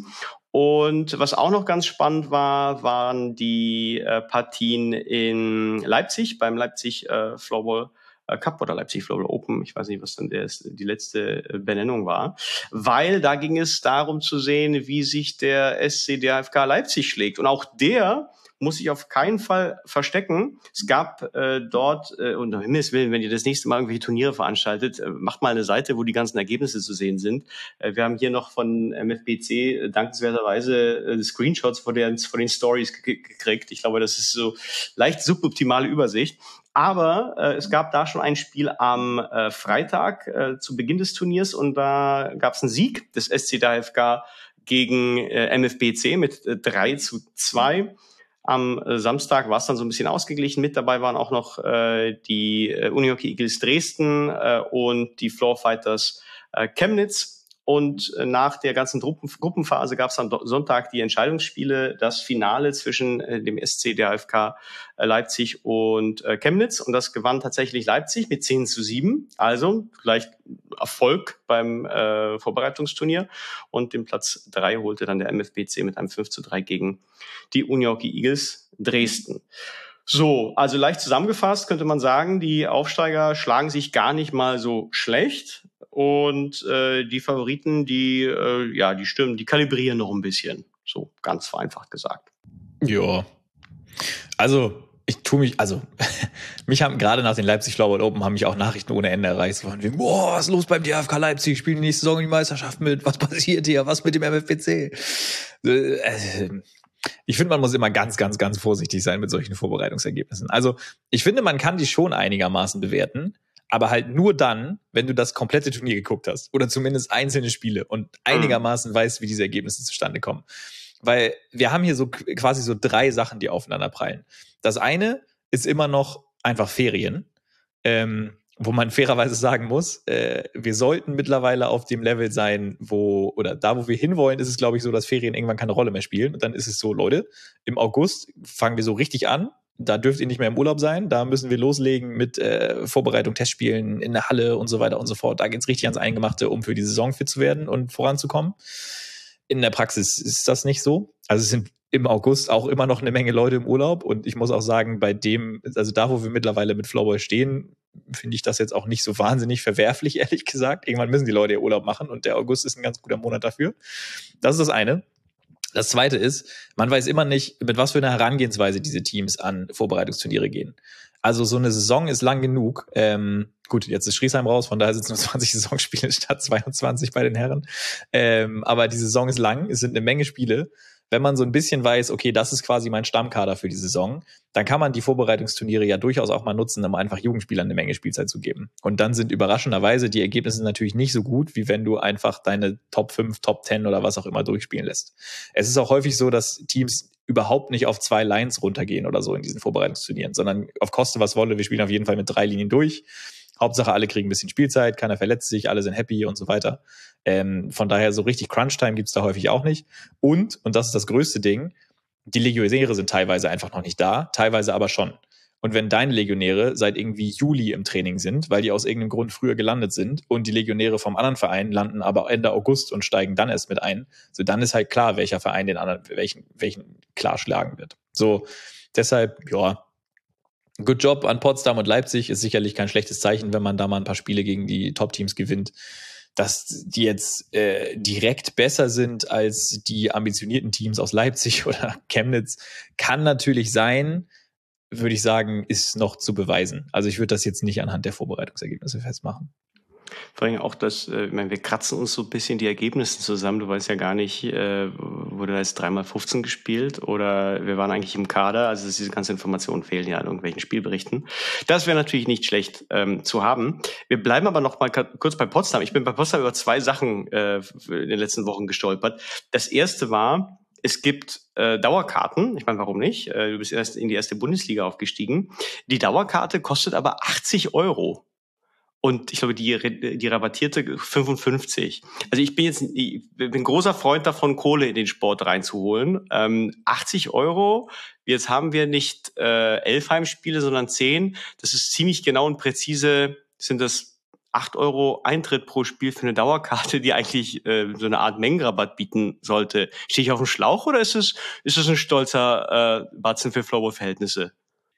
Und was auch noch ganz spannend war, waren die äh, Partien in Leipzig, beim Leipzig äh, Floorball Cup oder Leipzig Floorball Open, ich weiß nicht, was dann der, die letzte Benennung war, weil da ging es darum zu sehen, wie sich der S C D H F K Leipzig schlägt. Und auch der muss sich auf keinen Fall verstecken. Es gab äh, dort, äh, und um Himmels Willen, wenn ihr das nächste Mal irgendwelche Turniere veranstaltet, äh, macht mal eine Seite, wo die ganzen Ergebnisse zu sehen sind. Äh, wir haben hier noch von M F B C äh, dankenswerterweise äh, Screenshots von den, von den Stories gekriegt. Ich glaube, das ist so leicht suboptimale Übersicht. Aber äh, es gab da schon ein Spiel am äh, Freitag äh, zu Beginn des Turniers und da gab es einen Sieg des S C D H F K gegen äh, M F B C mit äh, drei zu zwei. Am äh, Samstag war es dann so ein bisschen ausgeglichen. Mit dabei waren auch noch äh, die äh, Unihockey Eagles Dresden äh, und die Floor Fighters äh, Chemnitz. Und äh, nach der ganzen Gruppen, Gruppenphase gab es am Sonntag die Entscheidungsspiele, das Finale zwischen äh, dem S C D H F K äh, Leipzig und äh, Chemnitz. Und das gewann tatsächlich Leipzig mit zehn zu sieben. Also gleich Erfolg beim äh, Vorbereitungsturnier. Und den Platz drei holte dann der M F B C mit einem fünf zu drei gegen die Unihockey Eagles Dresden. So, also leicht zusammengefasst könnte man sagen, die Aufsteiger schlagen sich gar nicht mal so schlecht. Und äh, die Favoriten, die äh, ja, die stimmen, die kalibrieren noch ein bisschen. So ganz vereinfacht gesagt. Ja. Also, ich tue mich, also, mich haben gerade nach den Leipzig Floorball Open haben mich auch Nachrichten ohne Ende erreicht. Von wegen, boah, was ist los beim D H F K Leipzig? Spielen die nächste Saison die Meisterschaft mit? Was passiert hier? Was mit dem M F B C? Äh, ich finde, man muss immer ganz, ganz, ganz vorsichtig sein mit solchen Vorbereitungsergebnissen. Also, ich finde, man kann die schon einigermaßen bewerten. Aber halt nur dann, wenn du das komplette Turnier geguckt hast. Oder zumindest einzelne Spiele und einigermaßen weißt, wie diese Ergebnisse zustande kommen. Weil wir haben hier so quasi so drei Sachen, die aufeinander prallen. Das eine ist immer noch einfach Ferien. Ähm, wo man fairerweise sagen muss, äh, wir sollten mittlerweile auf dem Level sein, wo, oder da, wo wir hinwollen, ist es, glaube ich, so, dass Ferien irgendwann keine Rolle mehr spielen. Und dann ist es so, Leute, im August fangen wir so richtig an. Da dürft ihr nicht mehr im Urlaub sein. Da müssen wir loslegen mit äh, Vorbereitung, Testspielen in der Halle und so weiter und so fort. Da geht's richtig ans Eingemachte, um für die Saison fit zu werden und voranzukommen. In der Praxis ist das nicht so. Also es sind im August auch immer noch eine Menge Leute im Urlaub. Und ich muss auch sagen, bei dem, also da, wo wir mittlerweile mit Floorball stehen, finde ich das jetzt auch nicht so wahnsinnig verwerflich, ehrlich gesagt. Irgendwann müssen die Leute ihr Urlaub machen und der August ist ein ganz guter Monat dafür. Das ist das eine. Das zweite ist, man weiß immer nicht, mit was für einer Herangehensweise diese Teams an Vorbereitungsturniere gehen. Also so eine Saison ist lang genug. Ähm, gut, jetzt ist Schriesheim raus, von daher sind es nur zwanzig Saisonspiele statt zweiundzwanzig bei den Herren. Ähm, aber die Saison ist lang, es sind eine Menge Spiele. Wenn man so ein bisschen weiß, okay, das ist quasi mein Stammkader für die Saison, dann kann man die Vorbereitungsturniere ja durchaus auch mal nutzen, um einfach Jugendspielern eine Menge Spielzeit zu geben. Und dann sind überraschenderweise die Ergebnisse natürlich nicht so gut, wie wenn du einfach deine Top fünf, Top zehn oder was auch immer durchspielen lässt. Es ist auch häufig so, dass Teams überhaupt nicht auf zwei Lines runtergehen oder so in diesen Vorbereitungsturnieren, sondern auf Koste was wolle, wir spielen auf jeden Fall mit drei Linien durch. Hauptsache, alle kriegen ein bisschen Spielzeit, keiner verletzt sich, alle sind happy und so weiter. Ähm, von daher so richtig Crunch-Time gibt's da häufig auch nicht. Und, und das ist das größte Ding, die Legionäre sind teilweise einfach noch nicht da, teilweise aber schon. Und wenn deine Legionäre seit irgendwie Juli im Training sind, weil die aus irgendeinem Grund früher gelandet sind und die Legionäre vom anderen Verein landen aber Ende August und steigen dann erst mit ein, so dann ist halt klar, welcher Verein den anderen, welchen, welchen klar schlagen wird. So, deshalb, ja, good job an Potsdam und Leipzig, ist sicherlich kein schlechtes Zeichen, wenn man da mal ein paar Spiele gegen die Top-Teams gewinnt. Dass die jetzt äh, direkt besser sind als die ambitionierten Teams aus Leipzig oder Chemnitz, kann natürlich sein, würde ich sagen, ist noch zu beweisen. Also ich würde das jetzt nicht anhand der Vorbereitungsergebnisse festmachen. Vor allem auch das, äh, ich meine, wir kratzen uns so ein bisschen die Ergebnisse zusammen. Du weißt ja gar nicht, äh, wurde da jetzt dreimal fünfzehn gespielt oder wir waren eigentlich im Kader. Also diese ganzen Informationen fehlen ja an irgendwelchen Spielberichten. Das wäre natürlich nicht schlecht ähm, zu haben. Wir bleiben aber noch mal kurz bei Potsdam. Ich bin bei Potsdam über zwei Sachen äh, in den letzten Wochen gestolpert. Das erste war, es gibt äh, Dauerkarten. Ich meine, warum nicht? Äh, du bist erst in die erste Bundesliga aufgestiegen. Die Dauerkarte kostet aber achtzig Euro. Und ich glaube, die, die rabattierte fünfundfünfzig. Also ich bin jetzt, ich bin großer Freund davon, Kohle in den Sport reinzuholen. Ähm, achtzig Euro. Jetzt haben wir nicht äh, elf Heimspiele, sondern zehn. Das ist ziemlich genau und präzise, sind das acht Euro Eintritt pro Spiel für eine Dauerkarte, die eigentlich äh, so eine Art Mengenrabatt bieten sollte. Stehe ich auf dem Schlauch oder ist es, ist es ein stolzer äh, Batzen für Floorball-Verhältnisse?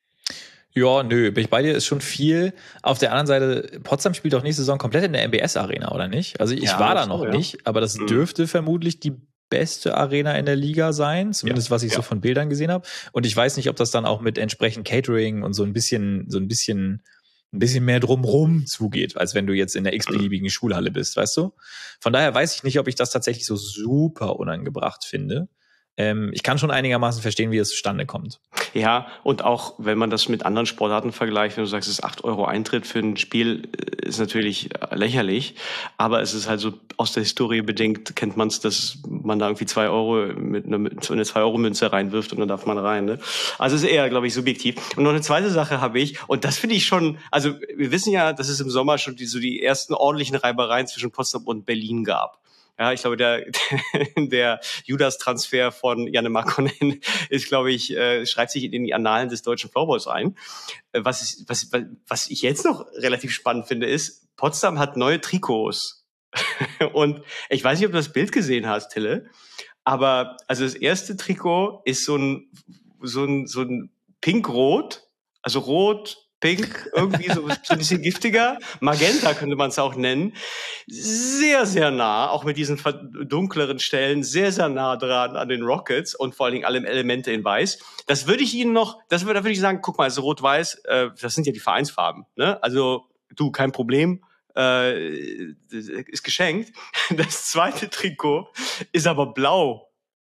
Ja, nö, bin ich bei dir, ist schon viel. Auf der anderen Seite, Potsdam spielt doch nächste Saison komplett in der M B S-Arena, oder nicht? Also ich Ja, war da so, noch ja. nicht, aber das Mhm. dürfte vermutlich die beste Arena in der Liga sein, zumindest Ja, was ich ja. so von Bildern gesehen habe. Und ich weiß nicht, ob das dann auch mit entsprechend Catering und so ein bisschen, so ein bisschen, ein bisschen mehr drumrum zugeht, als wenn du jetzt in der x-beliebigen Schulhalle bist, weißt du? Von daher weiß ich nicht, ob ich das tatsächlich so super unangebracht finde. Ähm, ich kann schon einigermaßen verstehen, wie es zustande kommt. Ja, und auch wenn man das mit anderen Sportarten vergleicht, wenn du sagst, es ist acht Euro Eintritt für ein Spiel, ist natürlich lächerlich. Aber es ist halt so aus der Historie bedingt, kennt man es, dass man da irgendwie zwei Euro mit einer, mit einer zwei Euro Münze reinwirft und dann darf man rein. Ne? Also es ist eher, glaube ich, subjektiv. Und noch eine zweite Sache habe ich, und das finde ich schon, also wir wissen ja, dass es im Sommer schon die, so die ersten ordentlichen Reibereien zwischen Potsdam und Berlin gab. Ja, ich glaube, der, der Judas-Transfer von Janne Markkonen ist, glaube ich, äh, schreibt sich in die Annalen des deutschen Floorballs ein. Äh, was, was, was ich jetzt noch relativ spannend finde, ist, Potsdam hat neue Trikots. Und ich weiß nicht, ob du das Bild gesehen hast, Tille, aber also das erste Trikot ist so ein, so ein, so ein Pink-Rot, also rot, Pink, irgendwie so, so ein bisschen giftiger. Magenta könnte man es auch nennen. Sehr, sehr nah, auch mit diesen dunkleren Stellen, sehr, sehr nah dran an den Rockets und vor allen Dingen alle Elemente in Weiß. Das würde ich Ihnen noch, das würde, da würde ich sagen, guck mal, also Rot-Weiß, äh, das sind ja die Vereinsfarben. Ne? Also du, kein Problem, äh, ist geschenkt. Das zweite Trikot ist aber blau.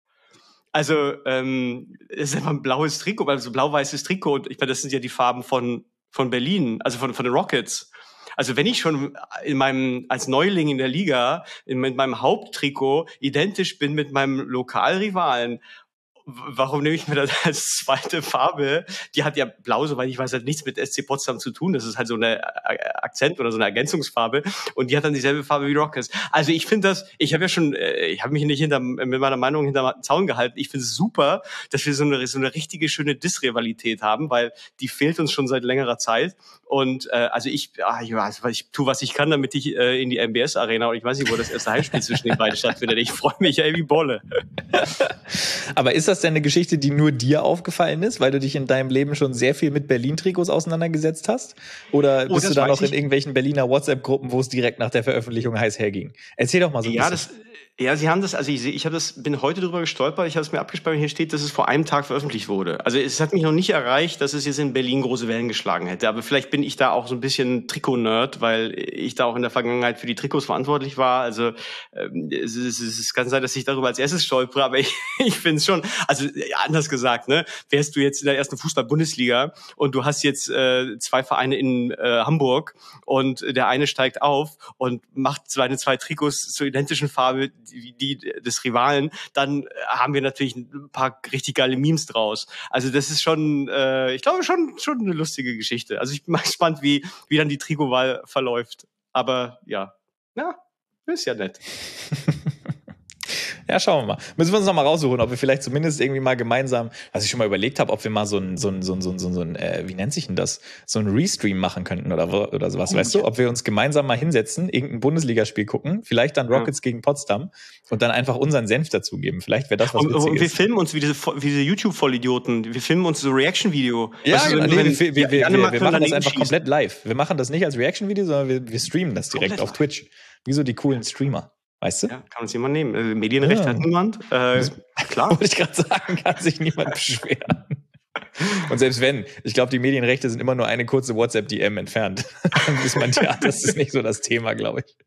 Also ähm, es ist einfach ein blaues Trikot, also blau-weißes Trikot. Und ich meine, das sind ja die Farben von von Berlin, also von von den Rockets. Also wenn ich schon in meinem als Neuling in der Liga in, mit meinem Haupttrikot identisch bin mit meinem Lokalrivalen warum nehme ich mir das als zweite Farbe? Die hat ja blau, soweit ich weiß, hat nichts mit S C Potsdam zu tun. Das ist halt so eine Akzent- oder so eine Ergänzungsfarbe. Und die hat dann dieselbe Farbe wie Rockets. Also ich finde das, ich habe ja schon, ich habe mich nicht hinter, mit meiner Meinung hinter den Zaun gehalten. Ich finde es super, dass wir so eine, so eine richtige schöne Diss-Rivalität haben, weil die fehlt uns schon seit längerer Zeit. Und äh, also ich, ach, ich, weiß, ich tue, was ich kann, damit ich äh, in die M B S-Arena, und ich weiß nicht, wo das erste Heimspiel zwischen den beiden stattfindet. Ich freue mich ja wie Bolle. Aber ist das denn eine Geschichte, die nur dir aufgefallen ist, weil du dich in deinem Leben schon sehr viel mit Berlin-Trikots auseinandergesetzt hast? Oder bist oh, du da noch in irgendwelchen Berliner WhatsApp-Gruppen, wo es direkt nach der Veröffentlichung heiß herging? Erzähl doch mal so ein ja, bisschen. Das Ja, sie haben das, also ich, ich habe das, bin heute drüber gestolpert, ich habe es mir abgespeichert, hier steht, dass es vor einem Tag veröffentlicht wurde. Also es hat mich noch nicht erreicht, dass es jetzt in Berlin große Wellen geschlagen hätte. Aber vielleicht bin ich da auch so ein bisschen Trikot-Nerd, weil ich da auch in der Vergangenheit für die Trikots verantwortlich war. Also ähm, es, es, es kann sein, dass ich darüber als erstes stolpere, aber ich, ich finde es schon, also anders gesagt, ne, wärst du jetzt in der ersten Fußball-Bundesliga und du hast jetzt äh, zwei Vereine in äh, Hamburg und der eine steigt auf und macht seine zwei Trikots zur identischen Farbe, wie die des Rivalen, dann haben wir natürlich ein paar richtig geile Memes draus. Also das ist schon, äh, ich glaube, schon schon eine lustige Geschichte. Also ich bin mal gespannt, wie wie dann die Trikotwahl verläuft. Aber ja, ja, ist ja nett. Ja, schauen wir mal. Müssen wir uns noch mal raussuchen, ob wir vielleicht zumindest irgendwie mal gemeinsam, was ich schon mal überlegt habe, ob wir mal so ein, so ein, so ein, so ein, so ein äh, wie nennt sich denn das, so ein Restream machen könnten oder, oder sowas, oh, weißt ja. du? Ob wir uns gemeinsam mal hinsetzen, irgendein Bundesligaspiel gucken, vielleicht dann Rockets ja. gegen Potsdam und dann einfach unseren Senf dazugeben. Vielleicht wäre das was Witziges. Und wir filmen uns wie diese, wie diese YouTube-Vollidioten. Wir filmen uns so Reaction-Video. Ja, weißt du, genau. Nee, wir, wir, wir, wir, wir machen das einfach schießen. komplett live. Wir machen das nicht als Reaction-Video, sondern wir, wir streamen das direkt komplett auf live. Twitch. Wie so die coolen Streamer. Weißt du? Ja, kann uns jemand nehmen. Äh, Medienrecht ja. hat niemand. Äh, klar. Wollte ich gerade sagen, kann sich niemand beschweren. Und selbst wenn, ich glaube, die Medienrechte sind immer nur eine kurze WhatsApp-D M entfernt. Dann ist man, ja, das ist nicht so das Thema, glaube ich.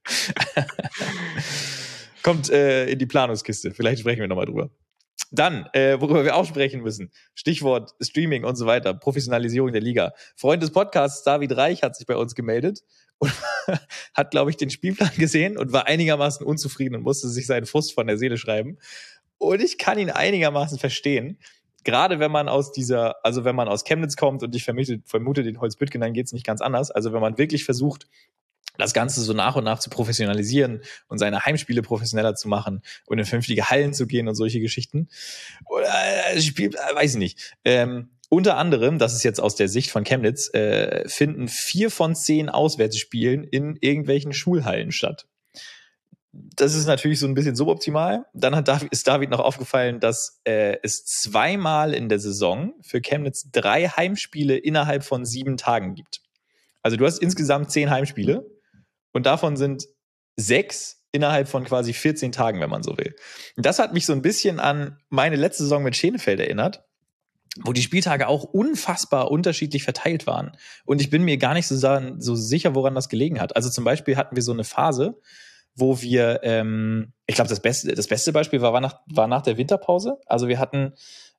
Kommt äh, in die Planungskiste. Vielleicht sprechen wir nochmal drüber. Dann, äh, worüber wir auch sprechen müssen, Stichwort Streaming und so weiter, Professionalisierung der Liga. Freund des Podcasts, David Reich, hat sich bei uns gemeldet und hat, glaube ich, den Spielplan gesehen und war einigermaßen unzufrieden und musste sich seinen Frust von der Seele schreiben. Und ich kann ihn einigermaßen verstehen. Gerade wenn man aus dieser, also wenn man aus Chemnitz kommt und ich vermute, vermute den Holzbüttgen, dann geht es nicht ganz anders. Also wenn man wirklich versucht, das Ganze so nach und nach zu professionalisieren und seine Heimspiele professioneller zu machen und in vernünftige Hallen zu gehen und solche Geschichten. Oder äh, Spiel, äh, weiß ich nicht. Ähm, unter anderem, das ist jetzt aus der Sicht von Chemnitz, äh, finden vier von zehn Auswärtsspielen in irgendwelchen Schulhallen statt. Das ist natürlich so ein bisschen suboptimal. Dann hat David, ist David noch aufgefallen, dass äh, es zweimal in der Saison für Chemnitz drei Heimspiele innerhalb von sieben Tagen gibt. Also du hast insgesamt zehn Heimspiele. Und davon sind sechs innerhalb von quasi vierzehn Tagen, wenn man so will. Und das hat mich so ein bisschen an meine letzte Saison mit Schenefeld erinnert, wo die Spieltage auch unfassbar unterschiedlich verteilt waren. Und ich bin mir gar nicht so, so sicher, woran das gelegen hat. Also zum Beispiel hatten wir so eine Phase, wo wir, ähm, ich glaube, das beste, das beste Beispiel war, war, nach, war nach der Winterpause. Also wir hatten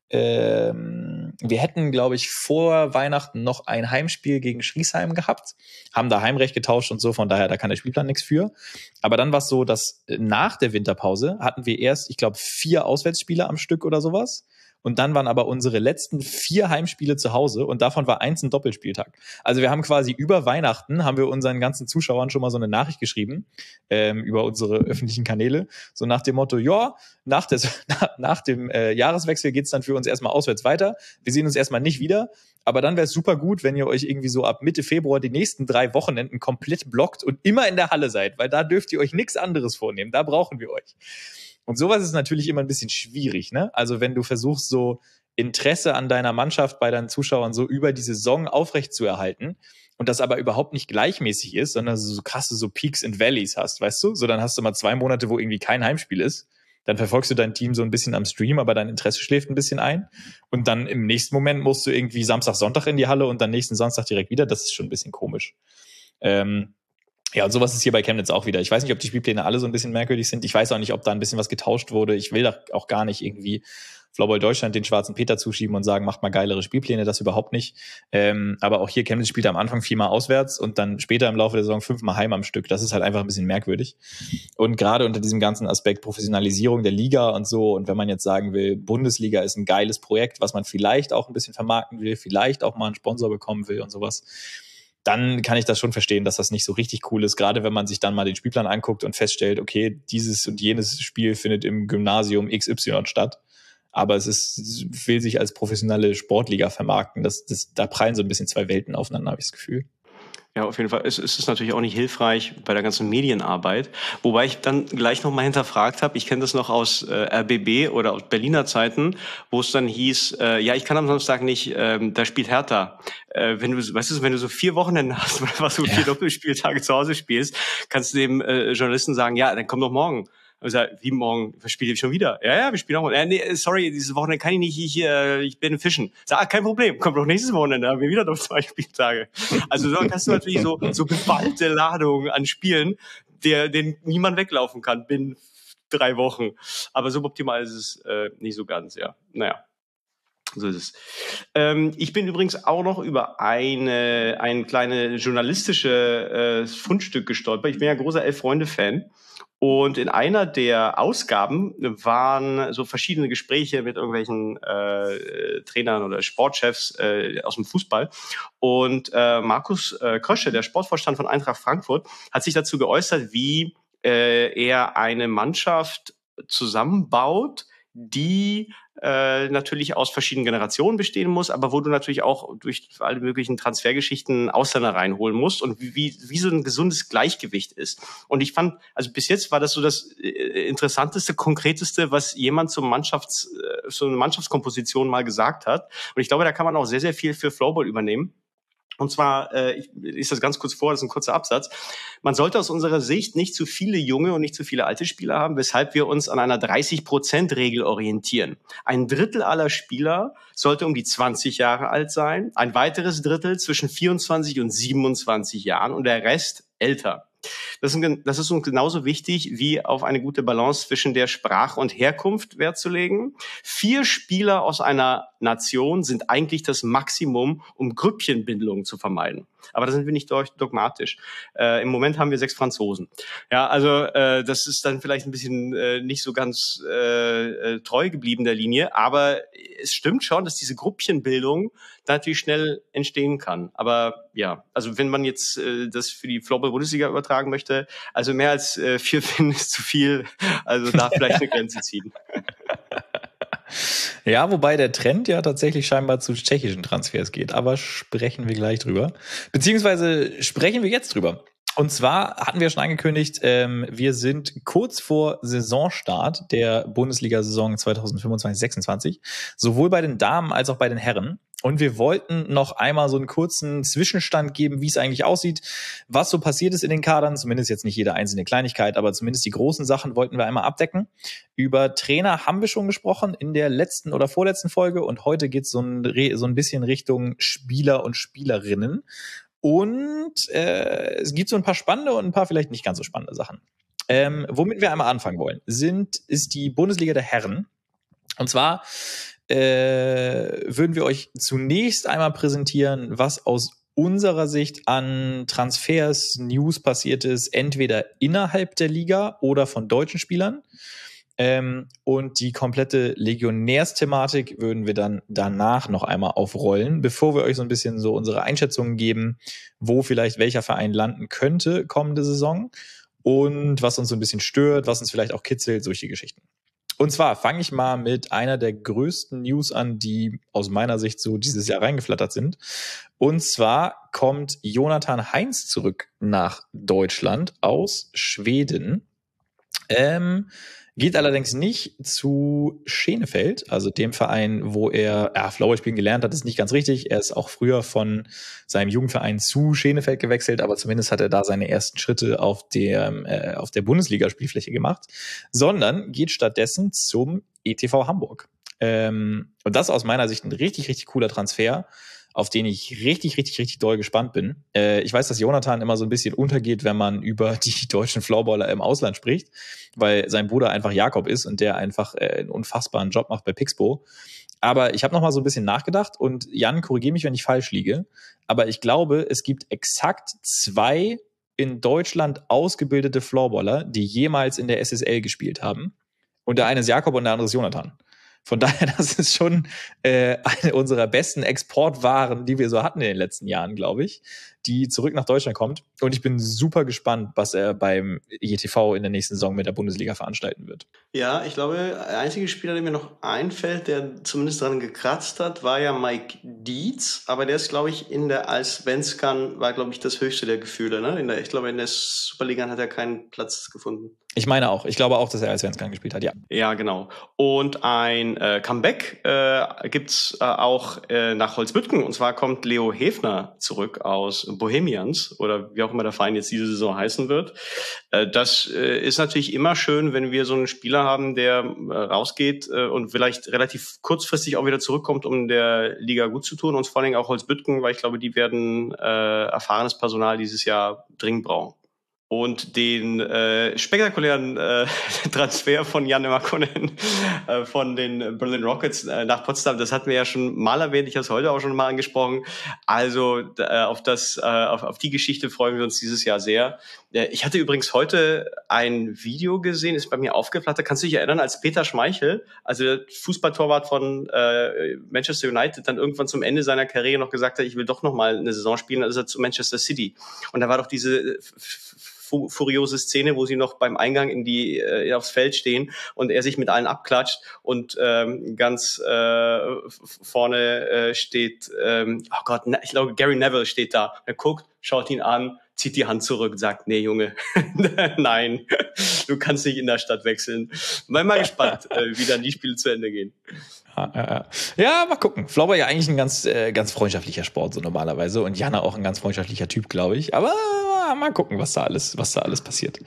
Ähm, wir hätten, glaube ich, vor Weihnachten noch ein Heimspiel gegen Schriesheim gehabt, haben da Heimrecht getauscht und so, von daher, da kann der Spielplan nichts für. Aber dann war es so, dass nach der Winterpause hatten wir erst, ich glaube, vier Auswärtsspiele am Stück oder sowas. Und dann waren aber unsere letzten vier Heimspiele zu Hause und davon war eins ein Doppelspieltag. Also wir haben quasi über Weihnachten, haben wir unseren ganzen Zuschauern schon mal so eine Nachricht geschrieben, ähm, über unsere öffentlichen Kanäle, so nach dem Motto, ja, nach, des, nach, nach dem äh, Jahreswechsel geht's dann für uns erstmal auswärts weiter. Wir sehen uns erstmal nicht wieder, aber dann wäre es super gut, wenn ihr euch irgendwie so ab Mitte Februar die nächsten drei Wochenenden komplett blockt und immer in der Halle seid, weil da dürft ihr euch nichts anderes vornehmen, da brauchen wir euch. Und sowas ist natürlich immer ein bisschen schwierig, ne? Also wenn du versuchst, so Interesse an deiner Mannschaft bei deinen Zuschauern so über die Saison aufrecht zu erhalten und das aber überhaupt nicht gleichmäßig ist, sondern so krasse so Peaks and Valleys hast, weißt du? So dann hast du mal zwei Monate, wo irgendwie kein Heimspiel ist. Dann verfolgst du dein Team so ein bisschen am Stream, aber dein Interesse schläft ein bisschen ein. Und dann im nächsten Moment musst du irgendwie Samstag, Sonntag in die Halle und dann nächsten Samstag direkt wieder. Das ist schon ein bisschen komisch. Ähm, Ja, und sowas ist hier bei Chemnitz auch wieder. Ich weiß nicht, ob die Spielpläne alle so ein bisschen merkwürdig sind. Ich weiß auch nicht, ob da ein bisschen was getauscht wurde. Ich will da auch gar nicht irgendwie Floorball Deutschland den schwarzen Peter zuschieben und sagen, macht mal geilere Spielpläne, das überhaupt nicht. Ähm, aber auch hier, Chemnitz spielt am Anfang viermal auswärts und dann später im Laufe der Saison fünfmal heim am Stück. Das ist halt einfach ein bisschen merkwürdig. Und gerade unter diesem ganzen Aspekt Professionalisierung der Liga und so, und wenn man jetzt sagen will, Bundesliga ist ein geiles Projekt, was man vielleicht auch ein bisschen vermarkten will, vielleicht auch mal einen Sponsor bekommen will und sowas, dann kann ich das schon verstehen, dass das nicht so richtig cool ist, gerade wenn man sich dann mal den Spielplan anguckt und feststellt, okay, dieses und jenes Spiel findet im Gymnasium X Y statt. Aber es ist, will sich als professionelle Sportliga vermarkten. Das, das, da prallen so ein bisschen zwei Welten aufeinander, habe ich das Gefühl. Ja, auf jeden Fall. Es, es ist natürlich auch nicht hilfreich bei der ganzen Medienarbeit. Wobei ich dann gleich nochmal hinterfragt habe, ich kenne das noch aus äh, R B B oder aus Berliner Zeiten, wo es dann hieß, äh, ja, ich kann am Samstag nicht, ähm, da spielt Hertha. Äh, wenn du, weißt du, wenn du so vier Wochenenden hast, was du ja. vier Doppelspieltage zu Hause spielst, kannst du dem äh, Journalisten sagen, ja, dann komm doch morgen. Und ich sage, wie morgen? Spielt ihr schon wieder? Ja, ja, wir spielen auch morgen. Ja, nee, sorry, dieses Wochenende kann ich nicht, ich, äh, ich bin fischen. Sag, ah, kein Problem, kommt doch nächstes Wochenende, haben wir wieder noch zwei Spieltage. Also so hast du natürlich so, so geballte Ladungen an Spielen, der, den niemand weglaufen kann binnen drei Wochen. Aber so optimal ist es äh, nicht so ganz, ja. Naja. So ist es. Ähm, ich bin übrigens auch noch über eine, ein kleine journalistische äh, Fundstück gestolpert. Ich bin ja großer Elf-Freunde-Fan. Und in einer der Ausgaben waren so verschiedene Gespräche mit irgendwelchen äh, Trainern oder Sportchefs äh, aus dem Fußball. Und äh, Markus äh, Krösche, der Sportvorstand von Eintracht Frankfurt, hat sich dazu geäußert, wie äh, er eine Mannschaft zusammenbaut, die äh, natürlich aus verschiedenen Generationen bestehen muss, aber wo du natürlich auch durch alle möglichen Transfergeschichten Ausländer reinholen musst und wie, wie so ein gesundes Gleichgewicht ist. Und ich fand, also bis jetzt war das so das äh, interessanteste, konkreteste, was jemand zum Mannschafts, äh, so eine Mannschaftskomposition mal gesagt hat. Und ich glaube, da kann man auch sehr, sehr viel für Floorball übernehmen. Und zwar, äh, ich lese das ganz kurz vor, das ist ein kurzer Absatz. Man sollte aus unserer Sicht nicht zu viele junge und nicht zu viele alte Spieler haben, weshalb wir uns an einer dreißig-Prozent-Regel orientieren. Ein Drittel aller Spieler sollte um die zwanzig Jahre alt sein, ein weiteres Drittel zwischen vierundzwanzig und siebenundzwanzig Jahren und der Rest älter. Das ist, das ist uns genauso wichtig, wie auf eine gute Balance zwischen der Sprache und Herkunft Wert zu legen. Vier Spieler aus einer Nation sind eigentlich das Maximum, um Grüppchenbindungen zu vermeiden. Aber da sind wir nicht dogmatisch. Äh, Im Moment haben wir sechs Franzosen. Ja, also äh, das ist dann vielleicht ein bisschen äh, nicht so ganz äh, treu geblieben der Linie. Aber es stimmt schon, dass diese Grüppchenbildung da natürlich schnell entstehen kann. Aber ja, also wenn man jetzt äh, das für die Floorball-Bundesliga übertragen möchte, also mehr als äh, vier Finnen ist zu viel. Also da vielleicht eine Grenze ziehen. Ja, wobei der Trend ja tatsächlich scheinbar zu tschechischen Transfers geht. Aber sprechen wir gleich drüber. Beziehungsweise sprechen wir jetzt drüber. Und zwar hatten wir schon angekündigt, ähm, wir sind kurz vor Saisonstart der Bundesliga-Saison zwanzig fünfundzwanzig sechsundzwanzig. Sowohl bei den Damen als auch bei den Herren. Und wir wollten noch einmal so einen kurzen Zwischenstand geben, wie es eigentlich aussieht, was so passiert ist in den Kadern. Zumindest jetzt nicht jede einzelne Kleinigkeit, aber zumindest die großen Sachen wollten wir einmal abdecken. Über Trainer haben wir schon gesprochen in der letzten oder vorletzten Folge. Und heute geht es so ein, so ein bisschen Richtung Spieler und Spielerinnen. Und äh, es gibt so ein paar spannende und ein paar vielleicht nicht ganz so spannende Sachen. Ähm, womit wir einmal anfangen wollen, sind, ist die Bundesliga der Herren. Und zwar äh, würden wir euch zunächst einmal präsentieren, was aus unserer Sicht an Transfers, News passiert ist, entweder innerhalb der Liga oder von deutschen Spielern. Ähm, und die komplette Legionärsthematik würden wir dann danach noch einmal aufrollen, bevor wir euch so ein bisschen so unsere Einschätzungen geben, wo vielleicht welcher Verein landen könnte kommende Saison und was uns so ein bisschen stört, was uns vielleicht auch kitzelt, solche Geschichten. Und zwar fange ich mal mit einer der größten News an, die aus meiner Sicht so dieses Jahr reingeflattert sind. Und zwar kommt Jonathan Heinz zurück nach Deutschland aus Schweden. Ähm, geht allerdings nicht zu Schenefeld, also dem Verein, wo er ja, Floorball spielen gelernt hat, ist nicht ganz richtig. Er ist auch früher von seinem Jugendverein zu Schenefeld gewechselt, aber zumindest hat er da seine ersten Schritte auf der, äh, auf der Bundesliga-Spielfläche gemacht, sondern geht stattdessen zum E T V Hamburg. Ähm, und das ist aus meiner Sicht ein richtig, richtig cooler Transfer. auf den ich richtig, richtig, richtig doll gespannt bin. Äh, ich weiß, dass Jonathan immer so ein bisschen untergeht, wenn man über die deutschen Florballer im Ausland spricht, weil sein Bruder einfach Jakob ist und der einfach äh, einen unfassbaren Job macht bei Pixbo. Aber ich habe noch mal so ein bisschen nachgedacht und Jan, korrigiere mich, wenn ich falsch liege, aber ich glaube, es gibt exakt zwei in Deutschland ausgebildete Floorballer, die jemals in der S S L gespielt haben. Und der eine ist Jakob und der andere ist Jonathan. Von daher, das ist schon äh, eine unserer besten Exportwaren, die wir so hatten in den letzten Jahren, glaube ich, die zurück nach Deutschland kommt. Und ich bin super gespannt, was er beim E G T V in der nächsten Saison mit der Bundesliga veranstalten wird. Ja, ich glaube, der einzige Spieler, der mir noch einfällt, der zumindest dran gekratzt hat, war ja Mike Dietz. Aber der ist, glaube ich, in der Allsvenskan, war, glaube ich, das höchste der Gefühle. Ne? In der, ich glaube, in der Superliga hat er keinen Platz gefunden. Ich meine auch. Ich glaube auch, dass er als Allsvenskan gespielt hat, ja. Ja, genau. Und ein äh, Comeback äh, gibt's äh, auch äh, nach Holzbüttgen. Und zwar kommt Leo Häfner zurück aus Bohemians oder wie auch immer der Verein jetzt diese Saison heißen wird. Äh, das äh, ist natürlich immer schön, wenn wir so einen Spieler haben, der äh, rausgeht äh, und vielleicht relativ kurzfristig auch wieder zurückkommt, um der Liga gut zu tun. Und vor allem auch Holzbüttgen, weil ich glaube, die werden äh, erfahrenes Personal dieses Jahr dringend brauchen. Und den äh, spektakulären äh, Transfer von Jan Makkonen äh, von den Berlin Rockets äh, nach Potsdam, das hatten wir ja schon mal erwähnt, ich habe es heute auch schon mal angesprochen. Also äh, auf das, äh, auf, auf die Geschichte freuen wir uns dieses Jahr sehr. Äh, ich hatte übrigens heute ein Video gesehen, ist bei mir aufgeflattert. Kannst du dich erinnern, als Peter Schmeichel, also der Fußballtorwart von äh, Manchester United, dann irgendwann zum Ende seiner Karriere noch gesagt hat, ich will doch noch mal eine Saison spielen, dann ist er zu Manchester City. Und da war doch diese furiose Szene, wo sie noch beim Eingang in die äh, aufs Feld stehen und er sich mit allen abklatscht und ähm, ganz äh, vorne äh, steht, ähm, oh Gott, ich glaube Gary Neville steht da. Er guckt, schaut ihn an, zieht die Hand zurück und sagt, nee Junge, nein, du kannst nicht in der Stadt wechseln. Bin mal gespannt, äh, wie dann die Spiele zu Ende gehen. Ja, ja, ja. ja, mal gucken. Floorball ja eigentlich ein ganz, äh, ganz freundschaftlicher Sport so normalerweise und Jana auch ein ganz freundschaftlicher Typ, glaube ich. Aber äh, mal gucken, was da alles, was da alles passiert.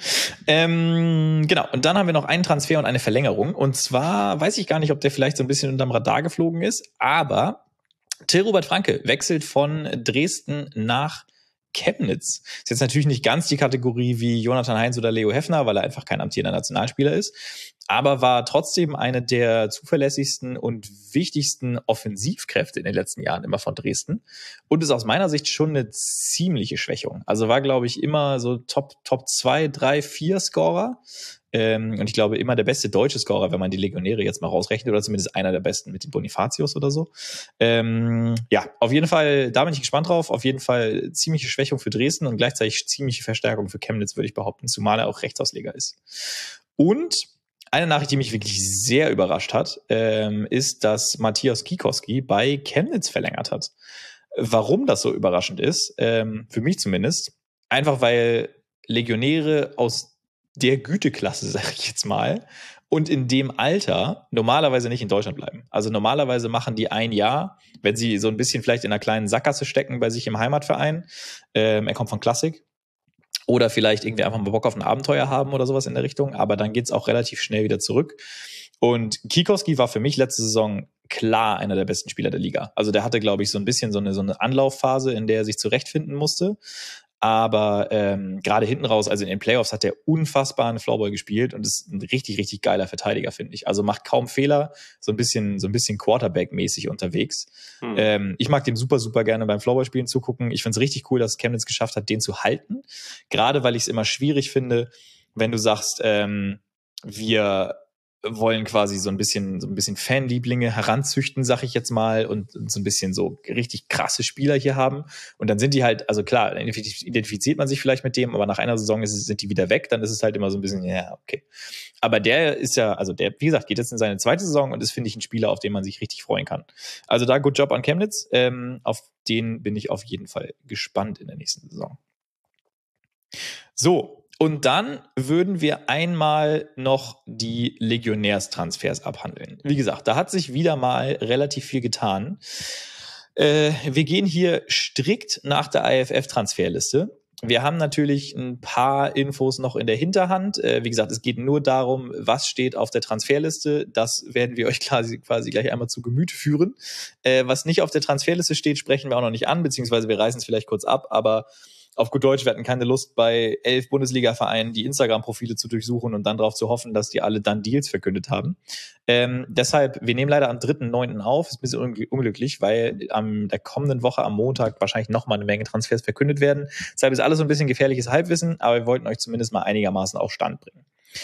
Ähm, genau. Und dann haben wir noch einen Transfer und eine Verlängerung. Und zwar weiß ich gar nicht, ob der vielleicht so ein bisschen unterm Radar geflogen ist, aber Till Robert Franke wechselt von Dresden nach Chemnitz. Ist jetzt natürlich nicht ganz die Kategorie wie Jonathan Heinz oder Leo Häfner, weil er einfach kein amtierender Nationalspieler ist, aber war trotzdem eine der zuverlässigsten und wichtigsten Offensivkräfte in den letzten Jahren immer von Dresden und ist aus meiner Sicht schon eine ziemliche Schwächung. Also war, glaube ich, immer so Top Top zwei, drei, vier Scorer. Ähm, und ich glaube, immer der beste deutsche Scorer, wenn man die Legionäre jetzt mal rausrechnet, oder zumindest einer der besten mit den Bonifatius oder so. Ähm, ja, auf jeden Fall, da bin ich gespannt drauf. Auf jeden Fall ziemliche Schwächung für Dresden und gleichzeitig ziemliche Verstärkung für Chemnitz, würde ich behaupten, zumal er auch Rechtsausleger ist. Und eine Nachricht, die mich wirklich sehr überrascht hat, ähm, ist, dass Matthias Kikoski bei Chemnitz verlängert hat. Warum das so überraschend ist, ähm, für mich zumindest, einfach weil Legionäre aus der Güteklasse, sag ich jetzt mal, und in dem Alter normalerweise nicht in Deutschland bleiben. Also normalerweise machen die ein Jahr, wenn sie so ein bisschen vielleicht in einer kleinen Sackgasse stecken bei sich im Heimatverein, ähm, er kommt von Klassik, oder vielleicht irgendwie einfach mal Bock auf ein Abenteuer haben oder sowas in der Richtung, aber dann geht's auch relativ schnell wieder zurück. Und Kikoski war für mich letzte Saison klar einer der besten Spieler der Liga. Also der hatte, glaube ich, so ein bisschen so eine, so eine Anlaufphase, in der er sich zurechtfinden musste. Aber ähm, gerade hinten raus, also in den Playoffs, hat er unfassbaren Floorball gespielt und ist ein richtig, richtig geiler Verteidiger, finde ich. Also macht kaum Fehler, so ein bisschen, so ein bisschen Quarterback-mäßig unterwegs. Hm. Ähm, ich mag dem super, super gerne beim Floorball-Spielen zugucken. Ich finde es richtig cool, dass Chemnitz geschafft hat, den zu halten. Gerade weil ich es immer schwierig finde, wenn du sagst, ähm, wir wollen quasi so ein bisschen so ein bisschen Fanlieblinge heranzüchten, sag ich jetzt mal, und, und so ein bisschen so richtig krasse Spieler hier haben. Und dann sind die halt, also klar, dann identifiziert man sich vielleicht mit dem, aber nach einer Saison ist, sind die wieder weg, dann ist es halt immer so ein bisschen, ja, okay. Aber der ist ja, also der, wie gesagt, geht jetzt in seine zweite Saison und ist, finde ich, ein Spieler, auf den man sich richtig freuen kann. Also da good job an Chemnitz. Ähm, auf den bin ich auf jeden Fall gespannt in der nächsten Saison. So. Und dann würden wir einmal noch die Legionärstransfers abhandeln. Wie gesagt, da hat sich wieder mal relativ viel getan. Äh, wir gehen hier strikt nach der I F F-Transferliste. wir haben natürlich ein paar Infos noch in der Hinterhand. Äh, wie gesagt, es geht nur darum, was steht auf der Transferliste. Das werden wir euch quasi, quasi gleich einmal zu Gemüte führen. Äh, was nicht auf der Transferliste steht, sprechen wir auch noch nicht an, beziehungsweise wir reißen es vielleicht kurz ab, aber auf gut Deutsch, wir hatten keine Lust, bei elf Bundesliga-Vereinen die Instagram-Profile zu durchsuchen und dann darauf zu hoffen, dass die alle dann Deals verkündet haben. Ähm, deshalb, wir nehmen leider am dritten neunten auf. Ist ein bisschen un- unglücklich, weil am der kommenden Woche am Montag wahrscheinlich nochmal eine Menge Transfers verkündet werden. Deshalb ist alles so ein bisschen gefährliches Halbwissen, aber wir wollten euch zumindest mal einigermaßen auf Stand bringen.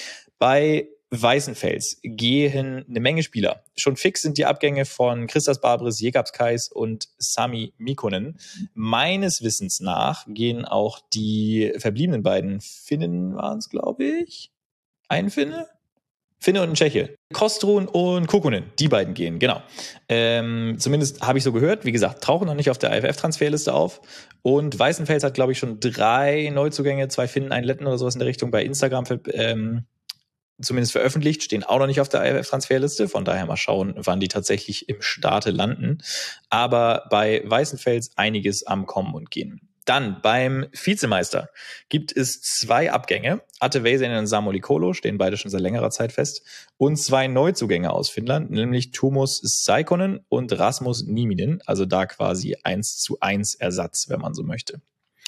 Bei Weißenfels gehen eine Menge Spieler. Schon fix sind die Abgänge von Christas Barbris, Jekabs Kais und Sami Mikkonen. Meines Wissens nach gehen auch die verbliebenen beiden Finnen, waren es, glaube ich. Ein Finne? Finne und ein Tscheche. Kostrun und Kokkonen, die beiden gehen, genau. Ähm, zumindest habe ich so gehört. Wie gesagt, tauchen noch nicht auf der I F F-Transferliste auf. Und Weißenfels hat, glaube ich, schon drei Neuzugänge, zwei Finnen, einen Letten oder sowas in der Richtung bei Instagram ähm, zumindest veröffentlicht, stehen auch noch nicht auf der I F F-Transferliste. Von daher mal schauen, wann die tatsächlich im Starte landen. Aber bei Weißenfels einiges am Kommen und Gehen. Dann beim Vizemeister gibt es zwei Abgänge. Atte Väisänen und Samuli Kolo stehen beide schon seit längerer Zeit fest. Und zwei Neuzugänge aus Finnland, nämlich Tuomas Saikkonen und Rasmus Nieminen. Also da quasi eins zu eins Ersatz, wenn man so möchte.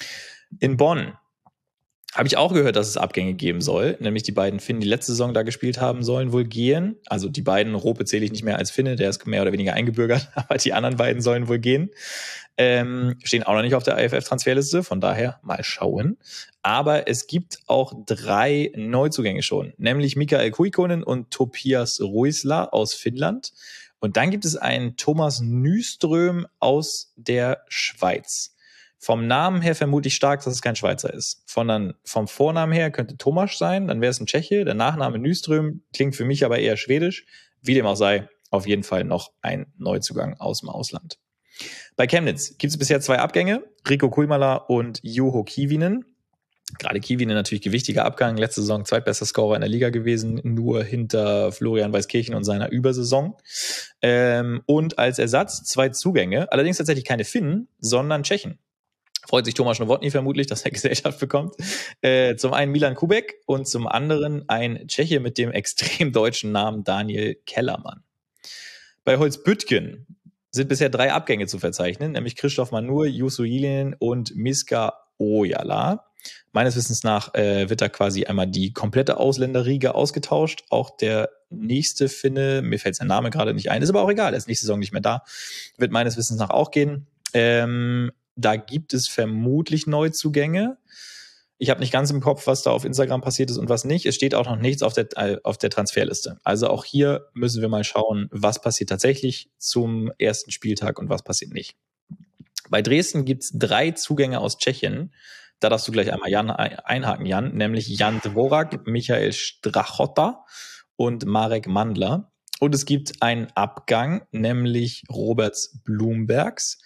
In Bonn habe ich auch gehört, dass es Abgänge geben soll. Nämlich die beiden Finnen, die letzte Saison da gespielt haben, sollen wohl gehen. Also die beiden, Rope zähle ich nicht mehr als Finne, der ist mehr oder weniger eingebürgert. Aber die anderen beiden sollen wohl gehen. Ähm, stehen auch noch nicht auf der I F F-Transferliste. Von daher mal schauen. Aber es gibt auch drei Neuzugänge schon. Nämlich Mikael Kuikkonen und Topias Ruisla aus Finnland. Und dann gibt es einen Thomas Nyström aus der Schweiz. Vom Namen her vermute ich stark, dass es kein Schweizer ist. Sondern vom Vornamen her könnte Tomasz sein, dann wäre es ein Tscheche. Der Nachname Nyström klingt für mich aber eher schwedisch. Wie dem auch sei, auf jeden Fall noch ein Neuzugang aus dem Ausland. Bei Chemnitz gibt es bisher zwei Abgänge. Rico Kulmala und Juho Kivinen. Gerade Kivinen natürlich gewichtiger Abgang. Letzte Saison zweitbester Scorer in der Liga gewesen, nur hinter Florian Weiskirchen und seiner Übersaison. Ähm, und als Ersatz zwei Zugänge. Allerdings tatsächlich keine Finnen, sondern Tschechen. Freut sich Tomasz Nowotny vermutlich, dass er Gesellschaft bekommt. Äh, zum einen Milan Kubek und zum anderen ein Tscheche mit dem extrem deutschen Namen Daniel Kellermann. Bei Holzbüttgen sind bisher drei Abgänge zu verzeichnen, nämlich Christoph Manur, Juuso Jilinen und Miska Ojala. Meines Wissens nach äh, wird da quasi einmal die komplette Ausländerriege ausgetauscht. Auch der nächste Finne, mir fällt sein Name gerade nicht ein, ist aber auch egal, er ist nächste Saison nicht mehr da, wird meines Wissens nach auch gehen. Ähm, Da gibt es vermutlich Neuzugänge. Ich habe nicht ganz im Kopf, was da auf Instagram passiert ist und was nicht. Es steht auch noch nichts auf der, auf der Transferliste. Also auch hier müssen wir mal schauen, was passiert tatsächlich zum ersten Spieltag und was passiert nicht. Bei Dresden gibt es drei Zugänge aus Tschechien. Da darfst du gleich einmal Jan einhaken, Jan, nämlich Jan Dvorak, Michael Strachota und Marek Mandler. Und es gibt einen Abgang, nämlich Roberts Blumbergs,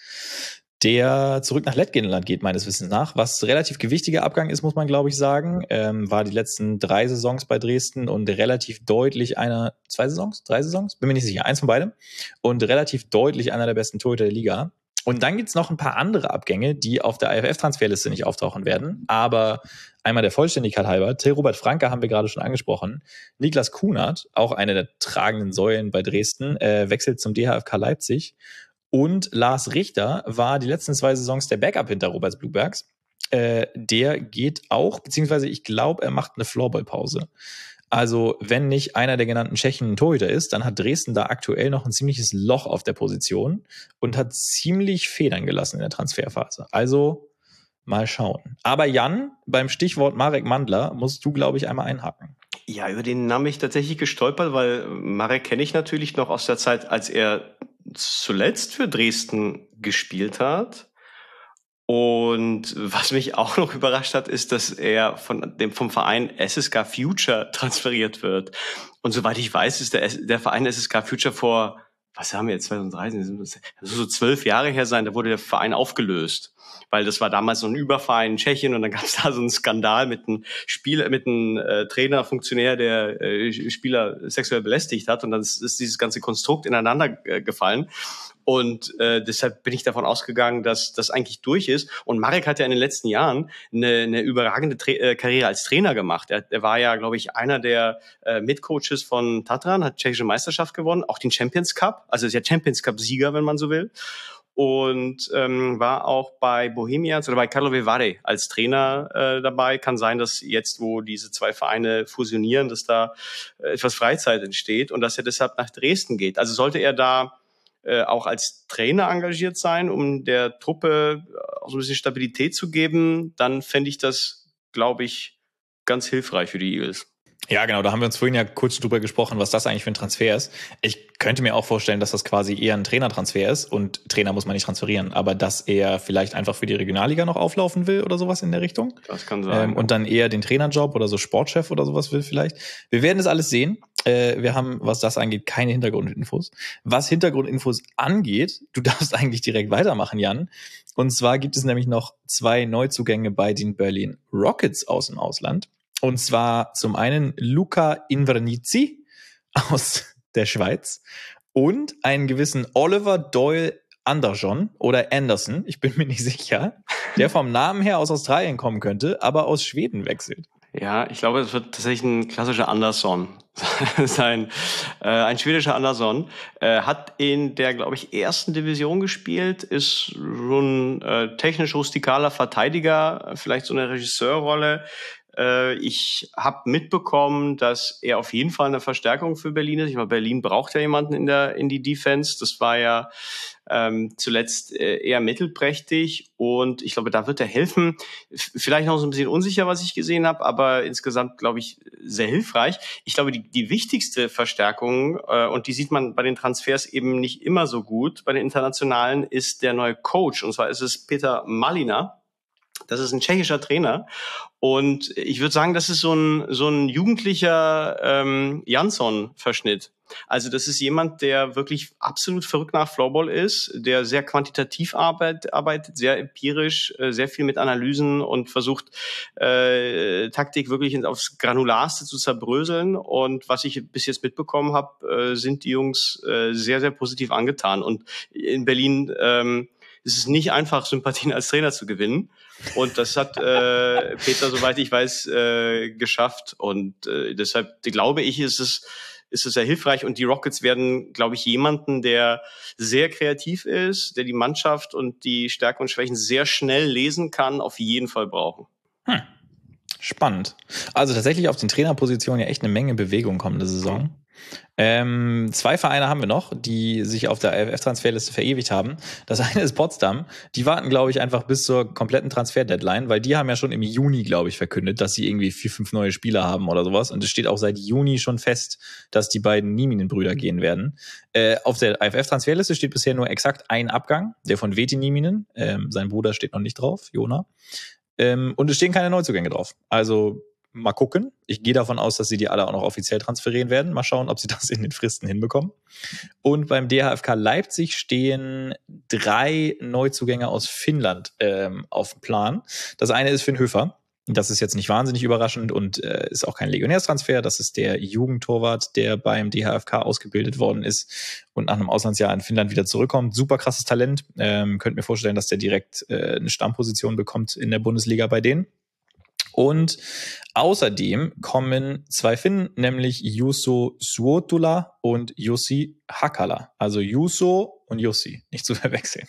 der zurück nach Lettgenland geht, meines Wissens nach. Was relativ gewichtiger Abgang ist, muss man, glaube ich, sagen. Ähm, war die letzten drei Saisons bei Dresden und relativ deutlich einer, zwei Saisons, drei Saisons? Bin mir nicht sicher, eins von beidem. Und relativ deutlich einer der besten Torhüter der Liga. Und dann gibt's noch ein paar andere Abgänge, die auf der I F F-Transferliste nicht auftauchen werden. Aber einmal der Vollständigkeit halber, Till Robert Franke haben wir gerade schon angesprochen. Niklas Kunert, auch eine der tragenden Säulen bei Dresden, äh, wechselt zum D H F K Leipzig. Und Lars Richter war die letzten zwei Saisons der Backup hinter Roberts Blumbergs. Äh, der geht auch, beziehungsweise ich glaube, er macht eine Floorball-Pause. Also wenn nicht einer der genannten Tschechen ein Torhüter ist, dann hat Dresden da aktuell noch ein ziemliches Loch auf der Position und hat ziemlich Federn gelassen in der Transferphase. Also mal schauen. Aber Jan, beim Stichwort Marek Mandler musst du, glaube ich, einmal einhaken. Ja, über den Namen bin ich tatsächlich gestolpert, weil Marek kenne ich natürlich noch aus der Zeit, als er zuletzt für Dresden gespielt hat. Und was mich auch noch überrascht hat, ist, dass er von dem, vom Verein S S K Future transferiert wird. Und soweit ich weiß, ist der, der Verein S S K Future vor, was haben wir jetzt, zwanzig dreizehn, das muss so zwölf Jahre her sein, da wurde der Verein aufgelöst. weil das war damals so ein Überfall in Tschechien und dann gab es da so einen Skandal mit einem Spieler, mit einem äh, Trainer, Funktionär, der äh, Spieler sexuell belästigt hat und dann ist, ist dieses ganze Konstrukt ineinander äh, gefallen. Und äh, deshalb bin ich davon ausgegangen, dass das eigentlich durch ist. Und Marek hat ja in den letzten Jahren eine, eine überragende Tra- äh, Karriere als Trainer gemacht. Er, er war ja, glaube ich, einer der äh, Mitcoaches von Tatran, hat tschechische Meisterschaft gewonnen, auch den Champions Cup, also ist ja Champions Cup-Sieger, wenn man so will. Und ähm, war auch bei Bohemians oder bei Karlovy Vary als Trainer äh, dabei. Kann sein, dass jetzt, wo diese zwei Vereine fusionieren, dass da äh, etwas Freizeit entsteht und dass er deshalb nach Dresden geht. Also sollte er da Äh, auch als Trainer engagiert sein, um der Truppe auch so ein bisschen Stabilität zu geben, dann fände ich das, glaube ich, ganz hilfreich für die Eagles. Ja, genau, da haben wir uns vorhin ja kurz drüber gesprochen, was das eigentlich für ein Transfer ist. Ich könnte mir auch vorstellen, dass das quasi eher ein Trainertransfer ist und Trainer muss man nicht transferieren, aber dass er vielleicht einfach für die Regionalliga noch auflaufen will oder sowas in der Richtung. Das kann sein. Ähm, und dann eher den Trainerjob oder so Sportchef oder sowas will vielleicht. Wir werden das alles sehen. Äh, wir haben, was das angeht, keine Hintergrundinfos. Was Hintergrundinfos angeht, du darfst eigentlich direkt weitermachen, Jan. Und zwar gibt es nämlich noch zwei Neuzugänge bei den Berlin Rockets aus dem Ausland. Und zwar zum einen Luca Invernizi aus der Schweiz und einen gewissen Oliver Doyle Anderson oder Anderson, ich bin mir nicht sicher, der vom Namen her aus Australien kommen könnte, aber aus Schweden wechselt. Ja, ich glaube, es wird tatsächlich ein klassischer Anderson sein. Äh, ein schwedischer Anderson. Äh, hat in der, glaube ich, ersten Division gespielt, ist schon äh, technisch rustikaler Verteidiger, vielleicht so eine Regisseurrolle. Äh, ich habe mitbekommen, dass er auf jeden Fall eine Verstärkung für Berlin ist. Ich meine, Berlin braucht ja jemanden in der in die Defense. Das war ja ähm, zuletzt äh, eher mittelprächtig und ich glaube, da wird er helfen. F- vielleicht noch so ein bisschen unsicher, was ich gesehen habe, aber insgesamt, glaube ich, sehr hilfreich. Ich glaube, die, die wichtigste Verstärkung, äh, und die sieht man bei den Transfers eben nicht immer so gut, bei den internationalen, ist der neue Coach. Und zwar ist es Peter Malina. Das ist ein tschechischer Trainer. Und ich würde sagen, das ist so ein, so ein jugendlicher ähm, Jansson-Verschnitt. Also das ist jemand, der wirklich absolut verrückt nach Floorball ist, der sehr quantitativ arbeit, arbeitet, sehr empirisch, äh, sehr viel mit Analysen und versucht, äh, Taktik wirklich aufs Granularste zu zerbröseln. Und was ich bis jetzt mitbekommen habe, äh, sind die Jungs äh, sehr, sehr positiv angetan. Und in Berlin ähm, ist es nicht einfach, Sympathien als Trainer zu gewinnen. Und das hat äh, Peter, soweit ich weiß, äh, geschafft. Und äh, deshalb glaube ich, ist es ist es sehr hilfreich. Und die Rockets werden, glaube ich, jemanden, der sehr kreativ ist, der die Mannschaft und die Stärken und Schwächen sehr schnell lesen kann, auf jeden Fall brauchen. Hm. Spannend. Also tatsächlich auf den Trainerpositionen ja echt eine Menge Bewegung kommende Saison. Ähm, zwei Vereine haben wir noch, die sich auf der A F F-Transferliste verewigt haben. Das eine ist Potsdam. Die warten, glaube ich, einfach bis zur kompletten Transfer-Deadline, weil die haben ja schon im Juni, glaube ich, verkündet, dass sie irgendwie vier, fünf neue Spieler haben oder sowas. Und es steht auch seit Juni schon fest, dass die beiden Nieminen-Brüder gehen werden. Äh, auf der A F F-Transferliste steht bisher nur exakt ein Abgang, der von Veti Nieminen. Ähm, sein Bruder steht noch nicht drauf, Jona. Ähm, und es stehen keine Neuzugänge drauf. Also mal gucken. Ich gehe davon aus, dass sie die alle auch noch offiziell transferieren werden. Mal schauen, ob sie das in den Fristen hinbekommen. Und beim D H F K Leipzig stehen drei Neuzugänge aus Finnland ähm, auf dem Plan. Das eine ist Finn Höfer. Das ist jetzt nicht wahnsinnig überraschend und äh, ist auch kein Legionärstransfer. Das ist der Jugendtorwart, der beim D H F K ausgebildet worden ist und nach einem Auslandsjahr in Finnland wieder zurückkommt. Super krasses Talent. Ähm, könnt mir vorstellen, dass der direkt äh, eine Stammposition bekommt in der Bundesliga bei denen. Und außerdem kommen zwei Finnen, nämlich Juuso Suotula und Jussi Hakala. Also Juuso und Jussi, nicht zu verwechseln.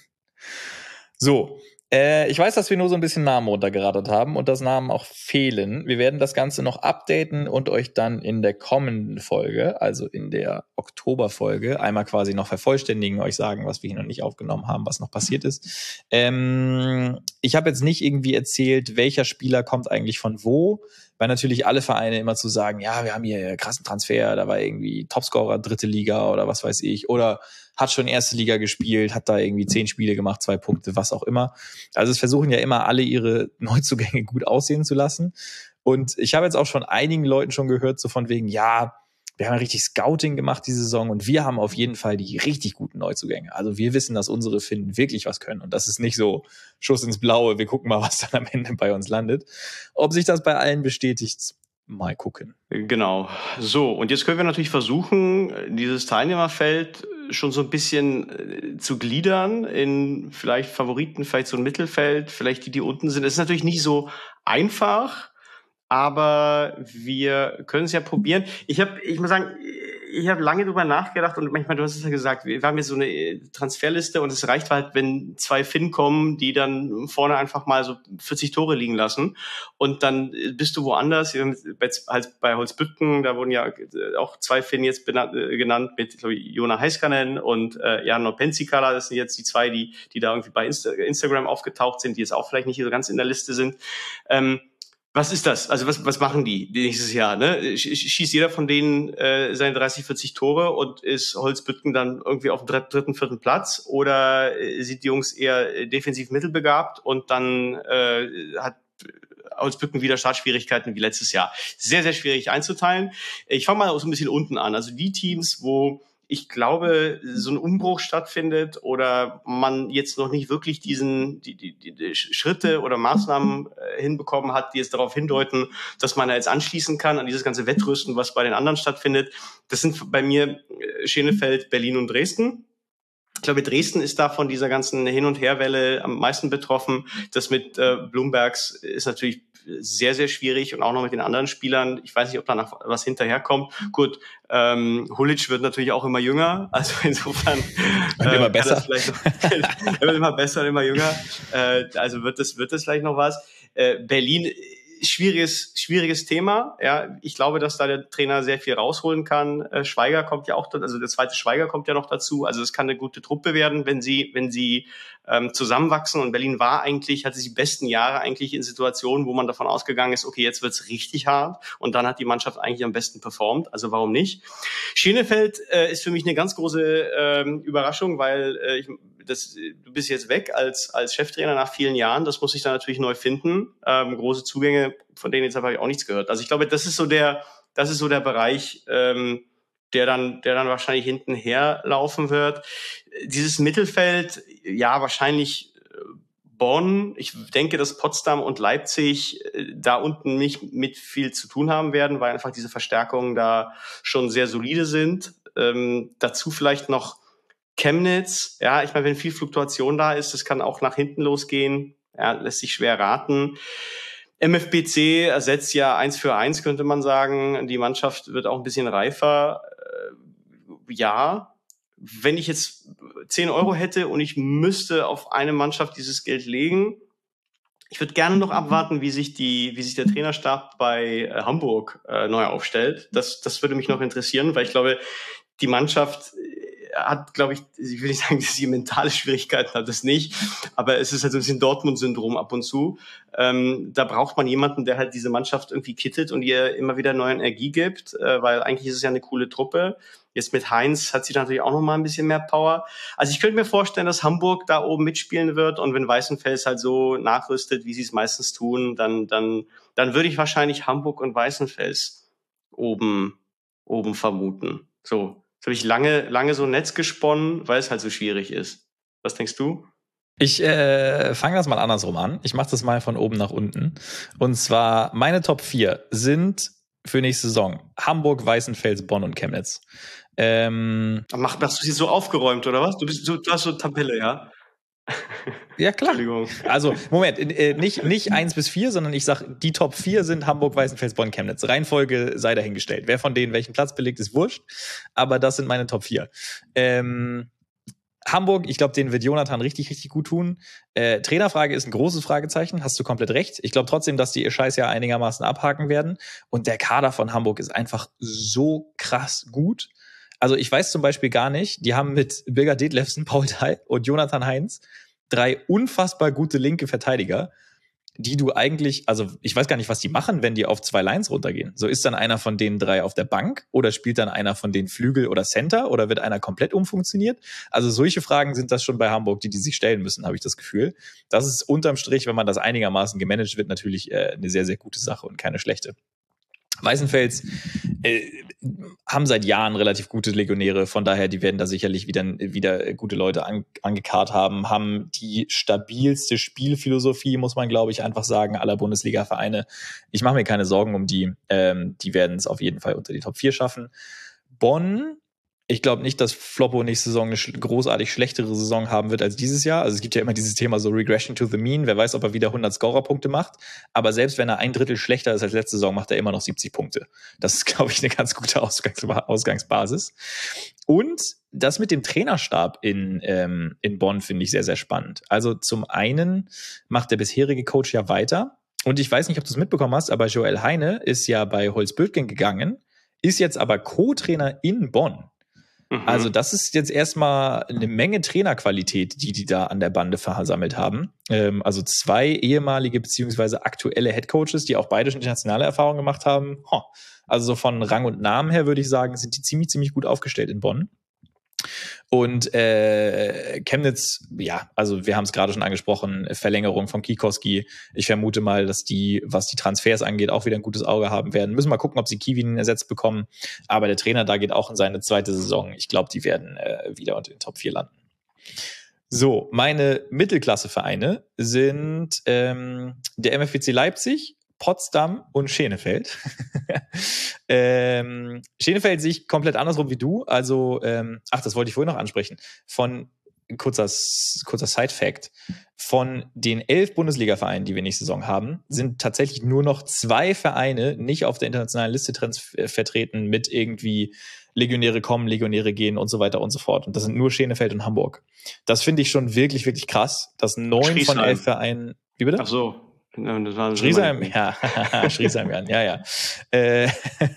So, äh, ich weiß, dass wir nur so ein bisschen Namen runtergerattert haben und dass Namen auch fehlen. Wir werden das Ganze noch updaten und euch dann in der kommenden Folge, also in der Oktoberfolge, einmal quasi noch vervollständigen, euch sagen, was wir hier noch nicht aufgenommen haben, was noch passiert ist. Ähm, ich habe jetzt nicht irgendwie erzählt, welcher Spieler kommt eigentlich von wo, weil natürlich alle Vereine immer zu sagen, ja, wir haben hier einen krassen Transfer, da war irgendwie Topscorer dritte Liga oder was weiß ich, oder hat schon erste Liga gespielt, hat da irgendwie zehn Spiele gemacht, zwei Punkte, was auch immer. Also es versuchen ja immer alle ihre Neuzugänge gut aussehen zu lassen. Und ich habe jetzt auch schon einigen Leuten schon gehört, so von wegen, ja, wir haben richtig Scouting gemacht diese Saison und wir haben auf jeden Fall die richtig guten Neuzugänge. Also wir wissen, dass unsere Finnen wirklich was können und das ist nicht so Schuss ins Blaue, wir gucken mal, was dann am Ende bei uns landet. Ob sich das bei allen bestätigt, mal gucken. Genau. So, und jetzt können wir natürlich versuchen, dieses Teilnehmerfeld schon so ein bisschen zu gliedern in vielleicht Favoriten, vielleicht so ein Mittelfeld, vielleicht die, die unten sind. Es ist natürlich nicht so einfach, aber wir können es ja probieren. Ich habe, ich muss sagen, ich habe lange drüber nachgedacht und manchmal, du hast es ja gesagt, wir haben jetzt so eine Transferliste und es reicht halt, wenn zwei Finnen kommen, die dann vorne einfach mal so vierzig Tore liegen lassen und dann bist du woanders. Halt bei Holzbüttgen, da wurden ja auch zwei Finnen jetzt benannt, genannt mit glaube ich, Joona Heiskanen und äh, Jarno Pensikala. Das sind jetzt die zwei, die die da irgendwie bei Insta- Instagram aufgetaucht sind, die jetzt auch vielleicht nicht so ganz in der Liste sind. Ähm, Was ist das? Also was was machen die nächstes Jahr? Ne? Schießt jeder von denen äh, seine dreißig, vierzig Tore und ist Holzbüttgen dann irgendwie auf dem dritten, vierten Platz? Oder äh, sind die Jungs eher defensiv mittelbegabt und dann äh, hat Holzbüttgen wieder Startschwierigkeiten wie letztes Jahr? Sehr, sehr schwierig einzuteilen. Ich fange mal so ein bisschen unten an. Also die Teams, wo ich glaube, so ein Umbruch stattfindet oder man jetzt noch nicht wirklich diesen die, die, die Schritte oder Maßnahmen äh, hinbekommen hat, die jetzt darauf hindeuten, dass man da jetzt anschließen kann an dieses ganze Wettrüsten, was bei den anderen stattfindet. Das sind bei mir äh, Schenefeld, Berlin und Dresden. Ich glaube, Dresden ist da von dieser ganzen Hin- und Herwelle am meisten betroffen. Das mit äh, Blumbergs ist natürlich sehr, sehr schwierig und auch noch mit den anderen Spielern. Ich weiß nicht, ob da noch was hinterherkommt. Gut, ähm, Hulic wird natürlich auch immer jünger, also insofern und immer äh, besser. Noch, er wird immer besser und immer jünger. Äh, also wird das, wird das vielleicht noch was. Äh, Berlin, schwieriges, schwieriges Thema. Ja, ich glaube, dass da der Trainer sehr viel rausholen kann. Äh, Schweiger kommt ja auch, also der zweite Schweiger kommt ja noch dazu. Also es kann eine gute Truppe werden, wenn sie, wenn sie ähm, zusammenwachsen. Und Berlin war eigentlich, hatte die besten Jahre eigentlich in Situationen, wo man davon ausgegangen ist, okay, jetzt wird's richtig hart. Und dann hat die Mannschaft eigentlich am besten performt. Also warum nicht? Schenefeld äh, ist für mich eine ganz große ähm, Überraschung, weil äh, ich, das, du bist jetzt weg als als Cheftrainer nach vielen Jahren. Das muss ich dann natürlich neu finden. Ähm, große Zugänge, von denen jetzt habe ich auch nichts gehört. Also ich glaube, das ist so der, das ist so der Bereich, ähm, der dann, der dann wahrscheinlich hinten herlaufen wird. Dieses Mittelfeld, ja, wahrscheinlich Bonn. Ich denke, dass Potsdam und Leipzig da unten nicht mit viel zu tun haben werden, weil einfach diese Verstärkungen da schon sehr solide sind. Ähm, dazu vielleicht noch Chemnitz, ja, ich meine, wenn viel Fluktuation da ist, das kann auch nach hinten losgehen, ja, lässt sich schwer raten. M F B C ersetzt ja eins für eins, könnte man sagen. Die Mannschaft wird auch ein bisschen reifer. Äh, ja, wenn ich jetzt zehn Euro hätte und ich müsste auf eine Mannschaft dieses Geld legen, ich würde gerne noch abwarten, wie sich die, wie sich der Trainerstab bei äh, Hamburg äh, neu aufstellt. Das, das würde mich noch interessieren, weil ich glaube, die Mannschaft hat, glaube ich, ich will nicht sagen, dass sie mentale Schwierigkeiten hat, das nicht, aber es ist halt so ein bisschen Dortmund-Syndrom ab und zu. Ähm, da braucht man jemanden, der halt diese Mannschaft irgendwie kittet und ihr immer wieder neue Energie gibt, äh, weil eigentlich ist es ja eine coole Truppe. Jetzt mit Heinz hat sie natürlich auch noch mal ein bisschen mehr Power. Also ich könnte mir vorstellen, dass Hamburg da oben mitspielen wird und wenn Weißenfels halt so nachrüstet, wie sie es meistens tun, dann, dann, dann würde ich wahrscheinlich Hamburg und Weißenfels oben, oben vermuten. So. Das habe ich lange, lange so ein Netz gesponnen, weil es halt so schwierig ist. Was denkst du? Ich äh, fange das mal andersrum an. Ich mache das mal von oben nach unten. Und zwar meine Top vier sind für nächste Saison Hamburg, Weißenfels, Bonn und Chemnitz. Ähm, Mach, machst du sie so aufgeräumt, oder was? Du bist so, du hast so Tabelle, ja? Ja, klar. Entschuldigung. Also, Moment, äh, nicht, nicht eins bis vier, sondern ich sag, die Top vier sind Hamburg, Weißenfels, Bonn, Chemnitz. Reihenfolge sei dahingestellt. Wer von denen welchen Platz belegt, ist wurscht. Aber das sind meine Top vier. Ähm, Hamburg, ich glaube, denen wird Jonathan richtig, richtig gut tun. Äh, Trainerfrage ist ein großes Fragezeichen, hast du komplett recht. Ich glaube trotzdem, dass die ihr Scheißjahr einigermaßen abhaken werden. Und der Kader von Hamburg ist einfach so krass gut. Also ich weiß zum Beispiel gar nicht, die haben mit Birger Detlefsen, Paul Dai und Jonathan Heinz drei unfassbar gute linke Verteidiger, die du eigentlich, also ich weiß gar nicht, was die machen, wenn die auf zwei Lines runtergehen. So ist dann einer von den drei auf der Bank oder spielt dann einer von den Flügel oder Center oder wird einer komplett umfunktioniert? Also solche Fragen sind das schon bei Hamburg, die die sich stellen müssen, habe ich das Gefühl. Das ist unterm Strich, wenn man das einigermaßen gemanagt wird, natürlich äh, eine sehr, sehr gute Sache und keine schlechte. Weißenfels äh, haben seit Jahren relativ gute Legionäre, von daher, die werden da sicherlich wieder, wieder gute Leute an, angekarrt haben, haben die stabilste Spielphilosophie, muss man, glaube ich, einfach sagen, aller Bundesliga-Vereine. Ich mache mir keine Sorgen um die, ähm, die werden es auf jeden Fall unter die Top vier schaffen. Bonn, ich glaube nicht, dass Floppo nächste Saison eine sch- großartig schlechtere Saison haben wird als dieses Jahr. Also es gibt ja immer dieses Thema so Regression to the Mean. Wer weiß, ob er wieder hundert Scorerpunkte macht. Aber selbst wenn er ein Drittel schlechter ist als letzte Saison, macht er immer noch siebzig Punkte. Das ist, glaube ich, eine ganz gute Ausgangs- Ausgangsbasis. Und das mit dem Trainerstab in, ähm, in Bonn finde ich sehr, sehr spannend. Also zum einen macht der bisherige Coach ja weiter. Und ich weiß nicht, ob du es mitbekommen hast, aber Joel Heine ist ja bei Holzbürgen gegangen, ist jetzt aber Co-Trainer in Bonn. Also das ist jetzt erstmal eine Menge Trainerqualität, die die da an der Bande versammelt haben. Ähm, also zwei ehemalige beziehungsweise aktuelle Headcoaches, die auch beide schon internationale Erfahrungen gemacht haben. Ho. Also so von Rang und Namen her würde ich sagen, sind die ziemlich, ziemlich gut aufgestellt in Bonn. Und äh, Chemnitz, ja, also wir haben es gerade schon angesprochen, Verlängerung von Kikoski. Ich vermute mal, dass die, was die Transfers angeht, auch wieder ein gutes Auge haben werden. Müssen mal gucken, ob sie Kivin ersetzt bekommen. Aber der Trainer da geht auch in seine zweite Saison. Ich glaube, die werden äh, wieder unter den Top vier landen. So, meine Mittelklasse-Vereine sind ähm, der M F W C Leipzig, Potsdam und Schenefeld. ähm, Schenefeld sehe ich komplett andersrum wie du. Also, ähm, ach, das wollte ich vorhin noch ansprechen. Von, kurzer, kurzer Side-Fact, von den elf Bundesliga-Vereinen, die wir nächste Saison haben, sind tatsächlich nur noch zwei Vereine nicht auf der internationalen Liste trans- vertreten mit irgendwie Legionäre kommen, Legionäre gehen und so weiter und so fort. Und das sind nur Schenefeld und Hamburg. Das finde ich schon wirklich, wirklich krass, dass neun von elf Vereinen... Wie bitte? Ach so. Das war Schriesheim, ja, Schriesheim, ja, ja. Äh,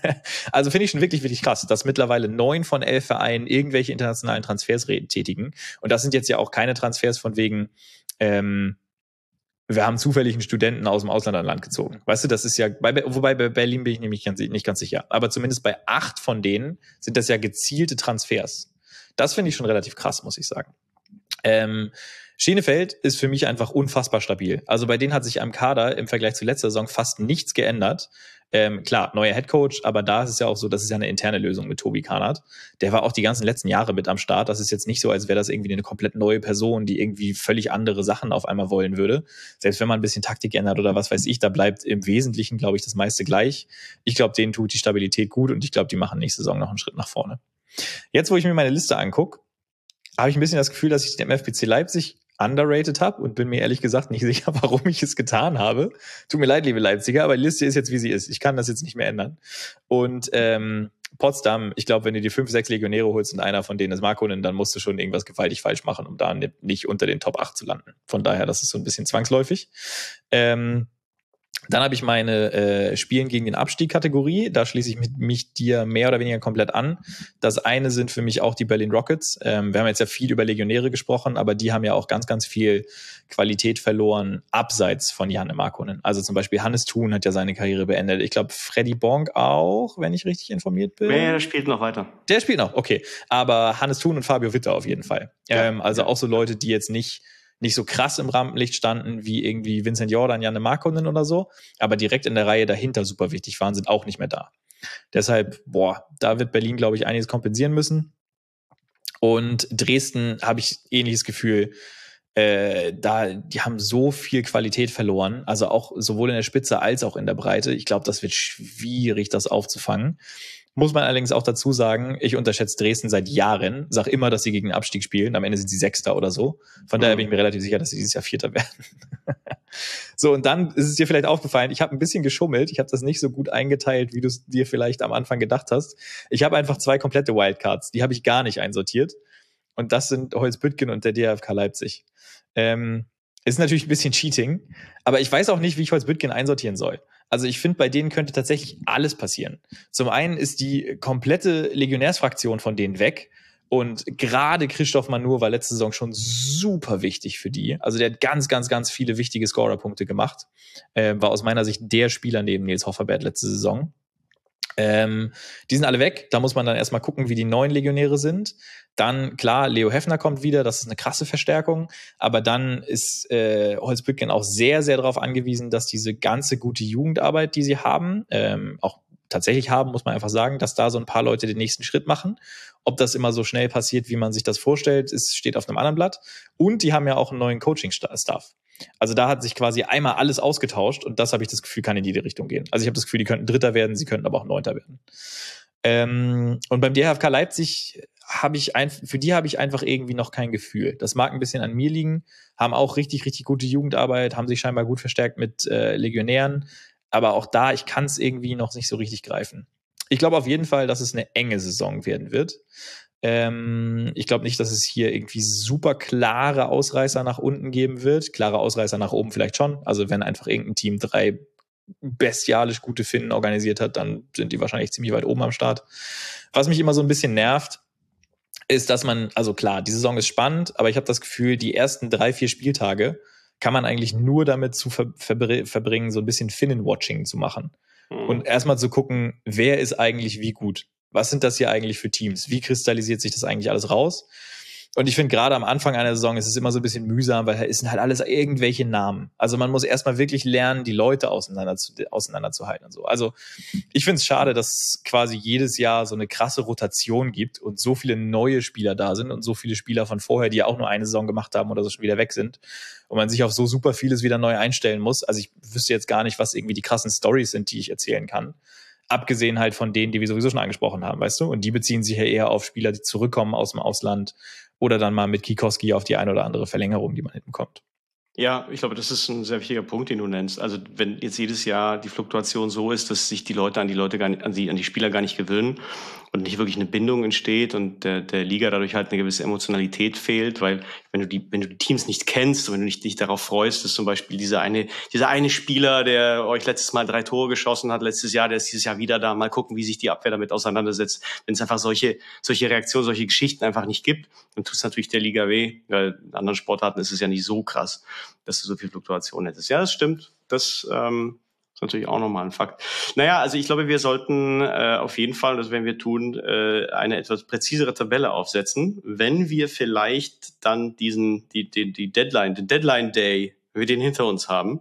also finde ich schon wirklich, wirklich krass, dass mittlerweile neun von elf Vereinen irgendwelche internationalen Transfers tätigen. Und das sind jetzt ja auch keine Transfers von wegen, ähm, wir haben zufällig einen Studenten aus dem Ausland an Land gezogen. Weißt du, das ist ja, bei, wobei bei Berlin bin ich nämlich ganz, nicht ganz sicher. Aber zumindest bei acht von denen sind das ja gezielte Transfers. Das finde ich schon relativ krass, muss ich sagen. Ähm, Schenefeld ist für mich einfach unfassbar stabil. Also bei denen hat sich am Kader im Vergleich zu letzter Saison fast nichts geändert. Ähm, klar, neuer Headcoach, aber da ist es ja auch so, das ist ja eine interne Lösung mit Tobi Kahnert. Der war auch die ganzen letzten Jahre mit am Start. Das ist jetzt nicht so, als wäre das irgendwie eine komplett neue Person, die irgendwie völlig andere Sachen auf einmal wollen würde. Selbst wenn man ein bisschen Taktik ändert oder was weiß ich, da bleibt im Wesentlichen, glaube ich, das meiste gleich. Ich glaube, denen tut die Stabilität gut und ich glaube, die machen nächste Saison noch einen Schritt nach vorne. Jetzt, wo ich mir meine Liste angucke, habe ich ein bisschen das Gefühl, dass ich den M F B C Leipzig underrated habe und bin mir ehrlich gesagt nicht sicher, warum ich es getan habe. Tut mir leid, liebe Leipziger, aber die Liste ist jetzt, wie sie ist. Ich kann das jetzt nicht mehr ändern. Und ähm, Potsdam, ich glaube, wenn du dir fünf, sechs Legionäre holst und einer von denen ist Markonen, dann musst du schon irgendwas gewaltig falsch machen, um da nicht unter den Top acht zu landen. Von daher, das ist so ein bisschen zwangsläufig. Ähm, Dann habe ich meine äh, Spielen gegen den Abstieg-Kategorie. Da schließe ich mit, mich dir mehr oder weniger komplett an. Das eine sind für mich auch die Berlin Rockets. Ähm, wir haben jetzt ja viel über Legionäre gesprochen, aber die haben ja auch ganz, ganz viel Qualität verloren, abseits von Janne Markonen. Also zum Beispiel Hannes Thun hat ja seine Karriere beendet. Ich glaube, Freddy Bonk auch, wenn ich richtig informiert bin. Ja, der spielt noch weiter. Der spielt noch, okay. Aber Hannes Thun und Fabio Witter auf jeden Fall. Ja, ähm, also ja. Auch so Leute, die jetzt nicht nicht so krass im Rampenlicht standen wie irgendwie Vincent Jordan, Janne Markonen oder so, aber direkt in der Reihe dahinter super wichtig waren, sind auch nicht mehr da. Deshalb, boah, da wird Berlin, glaube ich, einiges kompensieren müssen. Und Dresden habe ich ähnliches Gefühl, äh, da, die haben so viel Qualität verloren, also auch sowohl in der Spitze als auch in der Breite. Ich glaube, das wird schwierig, das aufzufangen. Muss man allerdings auch dazu sagen, ich unterschätze Dresden seit Jahren, sag immer, dass sie gegen den Abstieg spielen, am Ende sind sie Sechster oder so. Von mhm. daher bin ich mir relativ sicher, dass sie dieses Jahr Vierter werden. So, und dann ist es dir vielleicht aufgefallen, ich habe ein bisschen geschummelt, ich habe das nicht so gut eingeteilt, wie du es dir vielleicht am Anfang gedacht hast. Ich habe einfach zwei komplette Wildcards, die habe ich gar nicht einsortiert. Und das sind Holzbüttgen und der D F K Leipzig. Ähm, ist natürlich ein bisschen Cheating, aber ich weiß auch nicht, wie ich Holzbüttgen einsortieren soll. Also ich finde, bei denen könnte tatsächlich alles passieren. Zum einen ist die komplette Legionärsfraktion von denen weg und gerade Christoph Manur war letzte Saison schon super wichtig für die. Also der hat ganz, ganz, ganz viele wichtige Scorerpunkte gemacht. Äh, war aus meiner Sicht der Spieler neben Nils Hofferberg letzte Saison. Ähm, die sind alle weg. Da muss man dann erstmal gucken, wie die neuen Legionäre sind. Dann, klar, Leo Heffner kommt wieder. Das ist eine krasse Verstärkung. Aber dann ist äh, Holzbüttgen auch sehr, sehr darauf angewiesen, dass diese ganze gute Jugendarbeit, die sie haben, ähm, auch tatsächlich haben, muss man einfach sagen, dass da so ein paar Leute den nächsten Schritt machen. Ob das immer so schnell passiert, wie man sich das vorstellt, ist, steht auf einem anderen Blatt. Und die haben ja auch einen neuen Coaching-Staff. Also da hat sich quasi einmal alles ausgetauscht und das habe ich das Gefühl, kann in jede Richtung gehen. Also ich habe das Gefühl, die könnten Dritter werden, sie könnten aber auch Neunter werden. Ähm, und beim D H F K Leipzig habe ich ein, für die habe ich einfach irgendwie noch kein Gefühl. Das mag ein bisschen an mir liegen, haben auch richtig, richtig gute Jugendarbeit, haben sich scheinbar gut verstärkt mit äh, Legionären. Aber auch da, ich kann es irgendwie noch nicht so richtig greifen. Ich glaube auf jeden Fall, dass es eine enge Saison werden wird. Ähm, ich glaube nicht, dass es hier irgendwie super klare Ausreißer nach unten geben wird. Klare Ausreißer nach oben vielleicht schon. Also wenn einfach irgendein Team drei bestialisch gute Finnen organisiert hat, dann sind die wahrscheinlich ziemlich weit oben am Start. Was mich immer so ein bisschen nervt, ist, dass man, also klar, die Saison ist spannend, aber ich habe das Gefühl, die ersten drei, vier Spieltage kann man eigentlich nur damit zu ver- verbr- verbringen, so ein bisschen Finnen-Watching zu machen. Mhm. Und erstmal zu gucken, wer ist eigentlich wie gut? Was sind das hier eigentlich für Teams? Wie kristallisiert sich das eigentlich alles raus? Und ich finde, gerade am Anfang einer Saison ist es immer so ein bisschen mühsam, weil es sind halt alles irgendwelche Namen. Also man muss erstmal wirklich lernen, die Leute auseinander zu, auseinanderzuhalten und so. Also ich finde es schade, dass quasi jedes Jahr so eine krasse Rotation gibt und so viele neue Spieler da sind und so viele Spieler von vorher, die ja auch nur eine Saison gemacht haben oder so, schon wieder weg sind. Und man sich auf so super vieles wieder neu einstellen muss. Also ich wüsste jetzt gar nicht, was irgendwie die krassen Storys sind, die ich erzählen kann. Abgesehen halt von denen, die wir sowieso schon angesprochen haben, weißt du? Und die beziehen sich ja eher auf Spieler, die zurückkommen aus dem Ausland oder dann mal mit Kikoski auf die eine oder andere Verlängerung, die man hinten kommt. Ja, ich glaube, das ist ein sehr wichtiger Punkt, den du nennst. Also wenn jetzt jedes Jahr die Fluktuation so ist, dass sich die Leute an die Leute gar nicht, an die, an die Spieler gar nicht gewöhnen und nicht wirklich eine Bindung entsteht und der, der Liga dadurch halt eine gewisse Emotionalität fehlt, weil wenn du die, wenn du die Teams nicht kennst und wenn du nicht dich darauf freust, dass zum Beispiel dieser eine, dieser eine Spieler, der euch letztes Mal drei Tore geschossen hat, letztes Jahr, der ist dieses Jahr wieder da, mal gucken, wie sich die Abwehr damit auseinandersetzt. Wenn es einfach solche, solche Reaktionen, solche Geschichten einfach nicht gibt, dann tut es natürlich der Liga weh. Weil in anderen Sportarten ist es ja nicht so krass, dass du so viel Fluktuation hättest. Ja, das stimmt. Das ähm, ist natürlich auch nochmal ein Fakt. Naja, also ich glaube, wir sollten äh, auf jeden Fall, das werden wir tun, äh, eine etwas präzisere Tabelle aufsetzen, wenn wir vielleicht dann diesen, die, die, die Deadline, den Deadline Day, wenn wir den hinter uns haben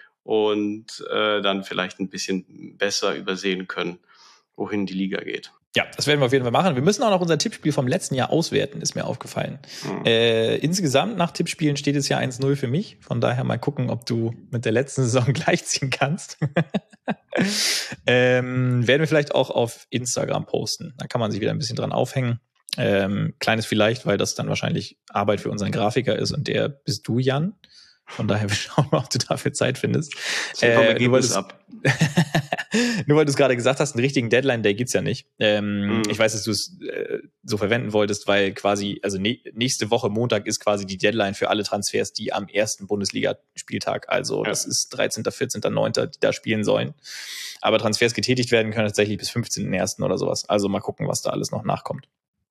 und äh, dann vielleicht ein bisschen besser übersehen können, wohin die Liga geht. Ja, das werden wir auf jeden Fall machen. Wir müssen auch noch unser Tippspiel vom letzten Jahr auswerten, ist mir aufgefallen. Mhm. Äh, insgesamt nach Tippspielen steht es ja eins null für mich. Von daher mal gucken, ob du mit der letzten Saison gleichziehen kannst. ähm, werden wir vielleicht auch auf Instagram posten. Da kann man sich wieder ein bisschen dran aufhängen. Ähm, kleines vielleicht, weil das dann wahrscheinlich Arbeit für unseren Grafiker ist und der bist du, Jan. Von daher, wir schauen mal, ob du dafür Zeit findest. Äh, nur, weil ab. nur weil du es gerade gesagt hast, einen richtigen Deadline-Day gibt's ja nicht. Ähm, mhm. Ich weiß, dass du es äh, so verwenden wolltest, weil quasi, also ne, nächste Woche Montag ist quasi die Deadline für alle Transfers, die am ersten Bundesliga-Spieltag, also ja. Das ist dreizehnter, vierzehnter, neunter, die da spielen sollen. Aber Transfers getätigt werden können tatsächlich bis fünfzehnten ersten oder sowas. Also mal gucken, was da alles noch nachkommt.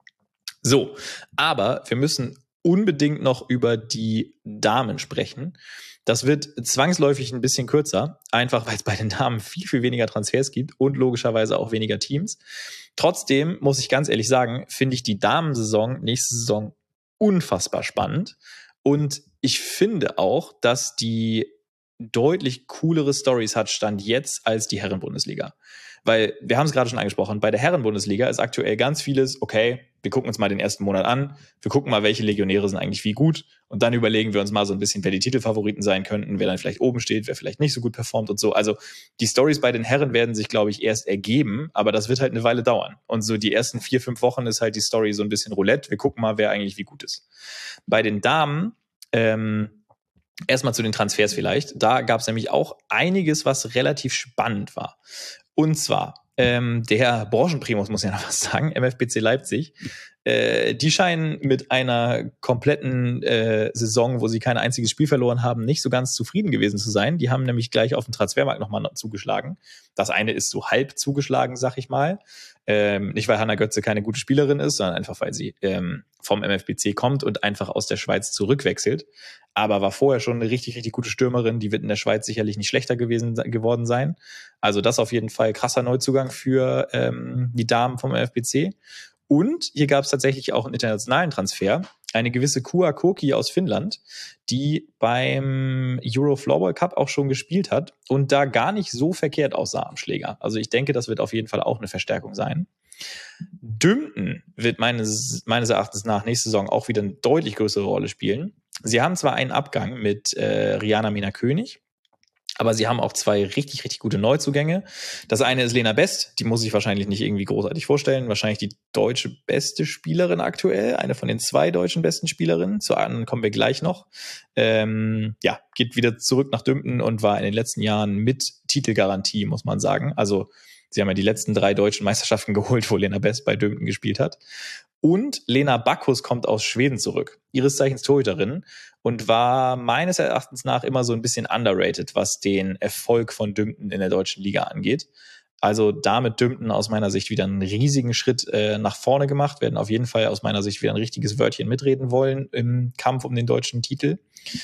So, aber wir müssen unbedingt noch über die Damen sprechen. Das wird zwangsläufig ein bisschen kürzer, einfach weil es bei den Damen viel, viel weniger Transfers gibt und logischerweise auch weniger Teams. Trotzdem muss ich ganz ehrlich sagen, finde ich die Damensaison nächste Saison unfassbar spannend und ich finde auch, dass die deutlich coolere Storys hat Stand jetzt als die Herren-Bundesliga. Weil, wir haben es gerade schon angesprochen, bei der Herren-Bundesliga ist aktuell ganz vieles, okay, wir gucken uns mal den ersten Monat an, wir gucken mal, welche Legionäre sind eigentlich wie gut und dann überlegen wir uns mal so ein bisschen, wer die Titelfavoriten sein könnten, wer dann vielleicht oben steht, wer vielleicht nicht so gut performt und so. Also die Storys bei den Herren werden sich, glaube ich, erst ergeben, aber das wird halt eine Weile dauern. Und so die ersten vier, fünf Wochen ist halt die Story so ein bisschen Roulette. Wir gucken mal, wer eigentlich wie gut ist. Bei den Damen, ähm, erstmal zu den Transfers vielleicht. Da gab es nämlich auch einiges, was relativ spannend war. Und zwar, ähm, der Branchenprimus, muss ich ja noch was sagen, M F B C Leipzig, äh, die scheinen mit einer kompletten äh, Saison, wo sie kein einziges Spiel verloren haben, nicht so ganz zufrieden gewesen zu sein. Die haben nämlich gleich auf dem Transfermarkt nochmal zugeschlagen. Das eine ist so halb zugeschlagen, sag ich mal. Ähm, nicht, weil Hannah Götze keine gute Spielerin ist, sondern einfach, weil sie ähm, vom M F B C kommt und einfach aus der Schweiz zurückwechselt. Aber war vorher schon eine richtig, richtig gute Stürmerin. Die wird in der Schweiz sicherlich nicht schlechter gewesen geworden sein. Also das auf jeden Fall krasser Neuzugang für ähm, die Damen vom M F B C. Und hier gab es tatsächlich auch einen internationalen Transfer. Eine gewisse Kua Koki aus Finnland, die beim Euro Floorball Cup auch schon gespielt hat und da gar nicht so verkehrt aussah am Schläger. Also ich denke, das wird auf jeden Fall auch eine Verstärkung sein. Dümpten wird meines, meines Erachtens nach nächste Saison auch wieder eine deutlich größere Rolle spielen. Sie haben zwar einen Abgang mit äh, Riana Mina König, aber sie haben auch zwei richtig, richtig gute Neuzugänge. Das eine ist Lena Best, die muss ich wahrscheinlich nicht irgendwie großartig vorstellen. Wahrscheinlich die deutsche beste Spielerin aktuell, eine von den zwei deutschen besten Spielerinnen. Zu anderen kommen wir gleich noch. Ähm, ja, geht wieder zurück nach Dümpten und war in den letzten Jahren mit Titelgarantie, muss man sagen. Also sie haben ja die letzten drei deutschen Meisterschaften geholt, wo Lena Best bei Dümpten gespielt hat. Und Lena Backus kommt aus Schweden zurück, ihres Zeichens Torhüterin, und war meines Erachtens nach immer so ein bisschen underrated, was den Erfolg von Dümpten in der deutschen Liga angeht. Also damit Dümpten aus meiner Sicht wieder einen riesigen Schritt äh, nach vorne gemacht, werden auf jeden Fall aus meiner Sicht wieder ein richtiges Wörtchen mitreden wollen im Kampf um den deutschen Titel.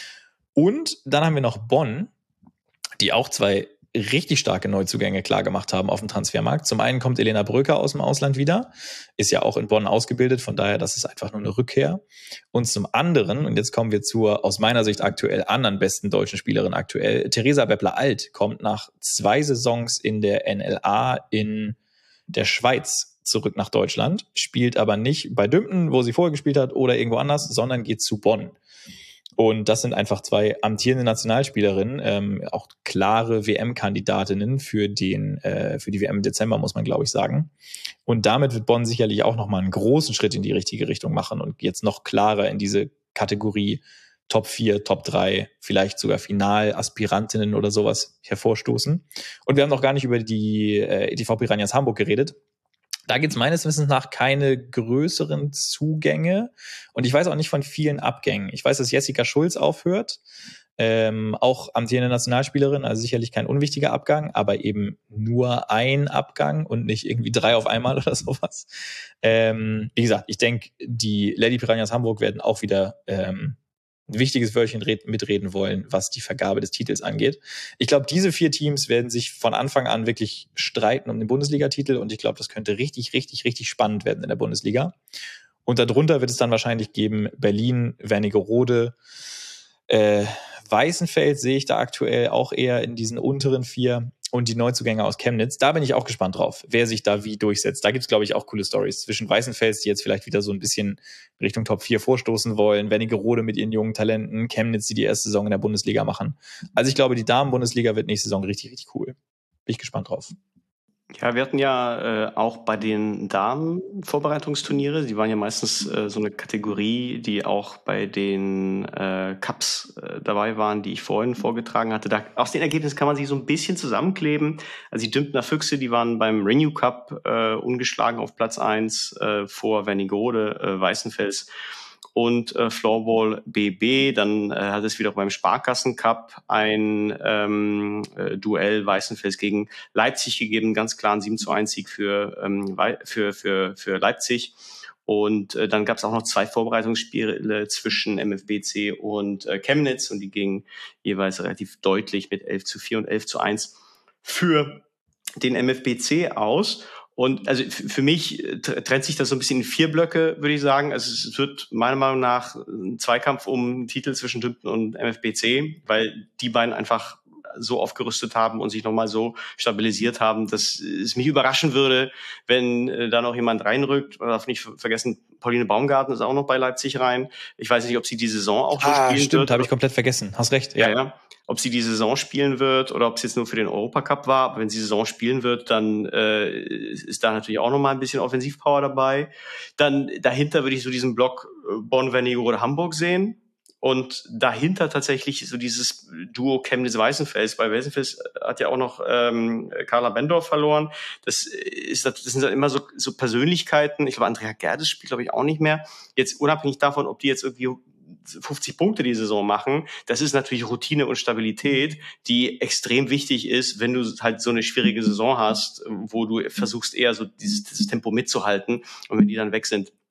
Und dann haben wir noch Bonn, die auch zwei richtig starke Neuzugänge klar gemacht haben auf dem Transfermarkt. Zum einen kommt Elena Bröker aus dem Ausland wieder, ist ja auch in Bonn ausgebildet, von daher, das ist einfach nur eine Rückkehr. Und zum anderen, und jetzt kommen wir zur aus meiner Sicht aktuell anderen besten deutschen Spielerin aktuell, Theresa Beppler-Alt kommt nach zwei Saisons in der N L A in der Schweiz zurück nach Deutschland, spielt aber nicht bei Dümpten, wo sie vorher gespielt hat, oder irgendwo anders, sondern geht zu Bonn. Und das sind einfach zwei amtierende Nationalspielerinnen, ähm, auch klare W M-Kandidatinnen für den äh, für die W M im Dezember, muss man glaube ich sagen. Und damit wird Bonn sicherlich auch nochmal einen großen Schritt in die richtige Richtung machen und jetzt noch klarer in diese Kategorie Top vier, Top drei, vielleicht sogar Finalaspirantinnen oder sowas hervorstoßen. Und wir haben noch gar nicht über die äh, E T V Piranhas Hamburg geredet. Da gibt es meines Wissens nach keine größeren Zugänge. Und ich weiß auch nicht von vielen Abgängen. Ich weiß, dass Jessica Schulz aufhört. Ähm, auch amtierende Nationalspielerin, also sicherlich kein unwichtiger Abgang, aber eben nur ein Abgang und nicht irgendwie drei auf einmal oder sowas. Ähm, wie gesagt, ich denke, die Lady Piranhas Hamburg werden auch wieder ähm, ein wichtiges Wörtchen mitreden wollen, was die Vergabe des Titels angeht. Ich glaube, diese vier Teams werden sich von Anfang an wirklich streiten um den Bundesligatitel und ich glaube, das könnte richtig, richtig, richtig spannend werden in der Bundesliga. Und darunter wird es dann wahrscheinlich geben Berlin, Wernigerode, äh, Weißenfeld sehe ich da aktuell auch eher in diesen unteren vier und die Neuzugänge aus Chemnitz. Da bin ich auch gespannt drauf, wer sich da wie durchsetzt. Da gibt es, glaube ich, auch coole Stories zwischen Weißenfels, die jetzt vielleicht wieder so ein bisschen Richtung Top vier vorstoßen wollen, Wernigerode mit ihren jungen Talenten, Chemnitz, die die erste Saison in der Bundesliga machen. Also ich glaube, die Damen-Bundesliga wird nächste Saison richtig, richtig cool. Bin ich gespannt drauf. Ja, wir hatten ja äh, auch bei den Damen Vorbereitungsturniere, die waren ja meistens äh, so eine Kategorie, die auch bei den äh, Cups äh, dabei waren, die ich vorhin vorgetragen hatte. Da, aus den Ergebnissen kann man sich so ein bisschen zusammenkleben. Also die Dümptner Füchse, die waren beim Renew Cup äh, ungeschlagen auf Platz eins äh, vor Wernigerode, äh, Weißenfels und äh, Floorball B B. Dann äh, hat es wieder beim Sparkassen Cup ein ähm, äh, Duell Weißenfels gegen Leipzig gegeben, ganz klar ein sieben zu eins Sieg für, ähm, für, für, für Leipzig. Und äh, dann gab es auch noch zwei Vorbereitungsspiele zwischen M F B C und äh, Chemnitz und die gingen jeweils relativ deutlich mit elf zu vier und elf zu eins für den M F B C aus. Und also für mich trennt sich das so ein bisschen in vier Blöcke, würde ich sagen. Also es wird meiner Meinung nach ein Zweikampf um einen Titel zwischen Dümpten und M F B C, weil die beiden einfach so aufgerüstet haben und sich nochmal so stabilisiert haben, dass es mich überraschen würde, wenn äh, da noch jemand reinrückt. Man darf nicht vergessen, Pauline Baumgarten ist auch noch bei Leipzig rein. Ich weiß nicht, ob sie die Saison auch schon ah, spielen stimmt, wird. habe ich komplett vergessen. Hast recht, ja. ja, ja. Ob sie die Saison spielen wird oder ob es jetzt nur für den Europacup war. Aber wenn sie Saison spielen wird, dann äh, ist da natürlich auch nochmal ein bisschen Offensivpower dabei. Dann dahinter würde ich so diesen Block Bonn, Wernigerode, Hamburg sehen. Und dahinter tatsächlich so dieses Duo Chemnitz-Weißenfels. Bei Weißenfels hat ja auch noch ähm, Carla Bendorf verloren. Das ist, das sind dann immer so, so Persönlichkeiten. Ich glaube, Andrea Gerdes spielt, glaube ich, auch nicht mehr. Jetzt unabhängig davon, ob die jetzt irgendwie fünfzig Punkte die Saison machen, das ist natürlich Routine und Stabilität, die extrem wichtig ist, wenn du halt so eine schwierige Saison hast, wo du versuchst eher so dieses, dieses Tempo mitzuhalten und wenn die dann weg sind,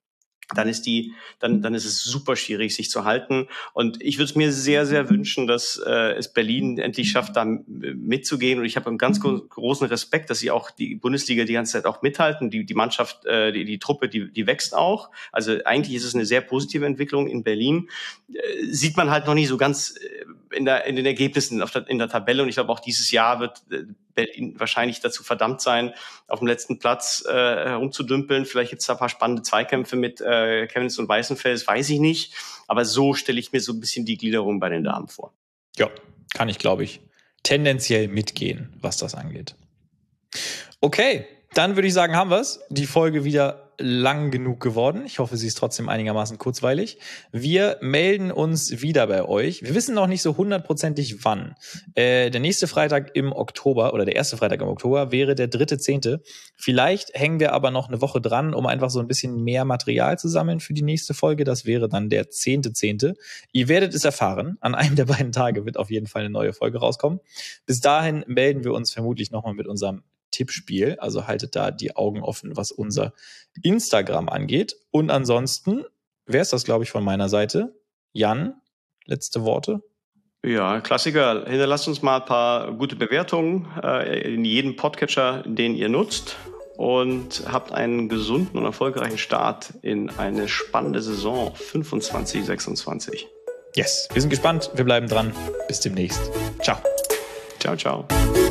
dann ist die, dann, dann ist es super schwierig, sich zu halten. Und ich würde es mir sehr, sehr wünschen, dass äh, es Berlin endlich schafft, da mitzugehen. Und ich habe einen ganz gro- großen Respekt, dass sie auch die Bundesliga die ganze Zeit auch mithalten. Die, die Mannschaft, äh, die, die Truppe, die, die wächst auch. Also eigentlich ist es eine sehr positive Entwicklung in Berlin. Äh, sieht man halt noch nicht so ganz in der, in den Ergebnissen auf der, in der Tabelle. Und ich glaube, auch dieses Jahr wird Berlin wahrscheinlich dazu verdammt sein, auf dem letzten Platz äh, herumzudümpeln. Vielleicht gibt es da ein paar spannende Zweikämpfe mit äh, Chemnitz und Weißenfels, weiß ich nicht. Aber so stelle ich mir so ein bisschen die Gliederung bei den Damen vor. Ja, kann ich, glaube ich, tendenziell mitgehen, was das angeht. Okay, dann würde ich sagen, haben wir es. Die Folge wieder lang genug geworden. Ich hoffe, sie ist trotzdem einigermaßen kurzweilig. Wir melden uns wieder bei euch. Wir wissen noch nicht so hundertprozentig wann. Äh, der nächste Freitag im Oktober oder der erste Freitag im Oktober wäre der dritte Zehnte. Vielleicht hängen wir aber noch eine Woche dran, um einfach so ein bisschen mehr Material zu sammeln für die nächste Folge. Das wäre dann der zehnte Zehnte. Ihr werdet es erfahren. An einem der beiden Tage wird auf jeden Fall eine neue Folge rauskommen. Bis dahin melden wir uns vermutlich nochmal mit unserem Tippspiel. Also haltet da die Augen offen, was unser Instagram angeht. Und ansonsten wäre es das, glaube ich, von meiner Seite. Jan, letzte Worte? Ja, Klassiker. Hinterlasst uns mal ein paar gute Bewertungen äh, in jedem Podcatcher, den ihr nutzt. Und habt einen gesunden und erfolgreichen Start in eine spannende Saison fünfundzwanzig sechsundzwanzig. Yes, wir sind gespannt. Wir bleiben dran. Bis demnächst. Ciao. Ciao, ciao.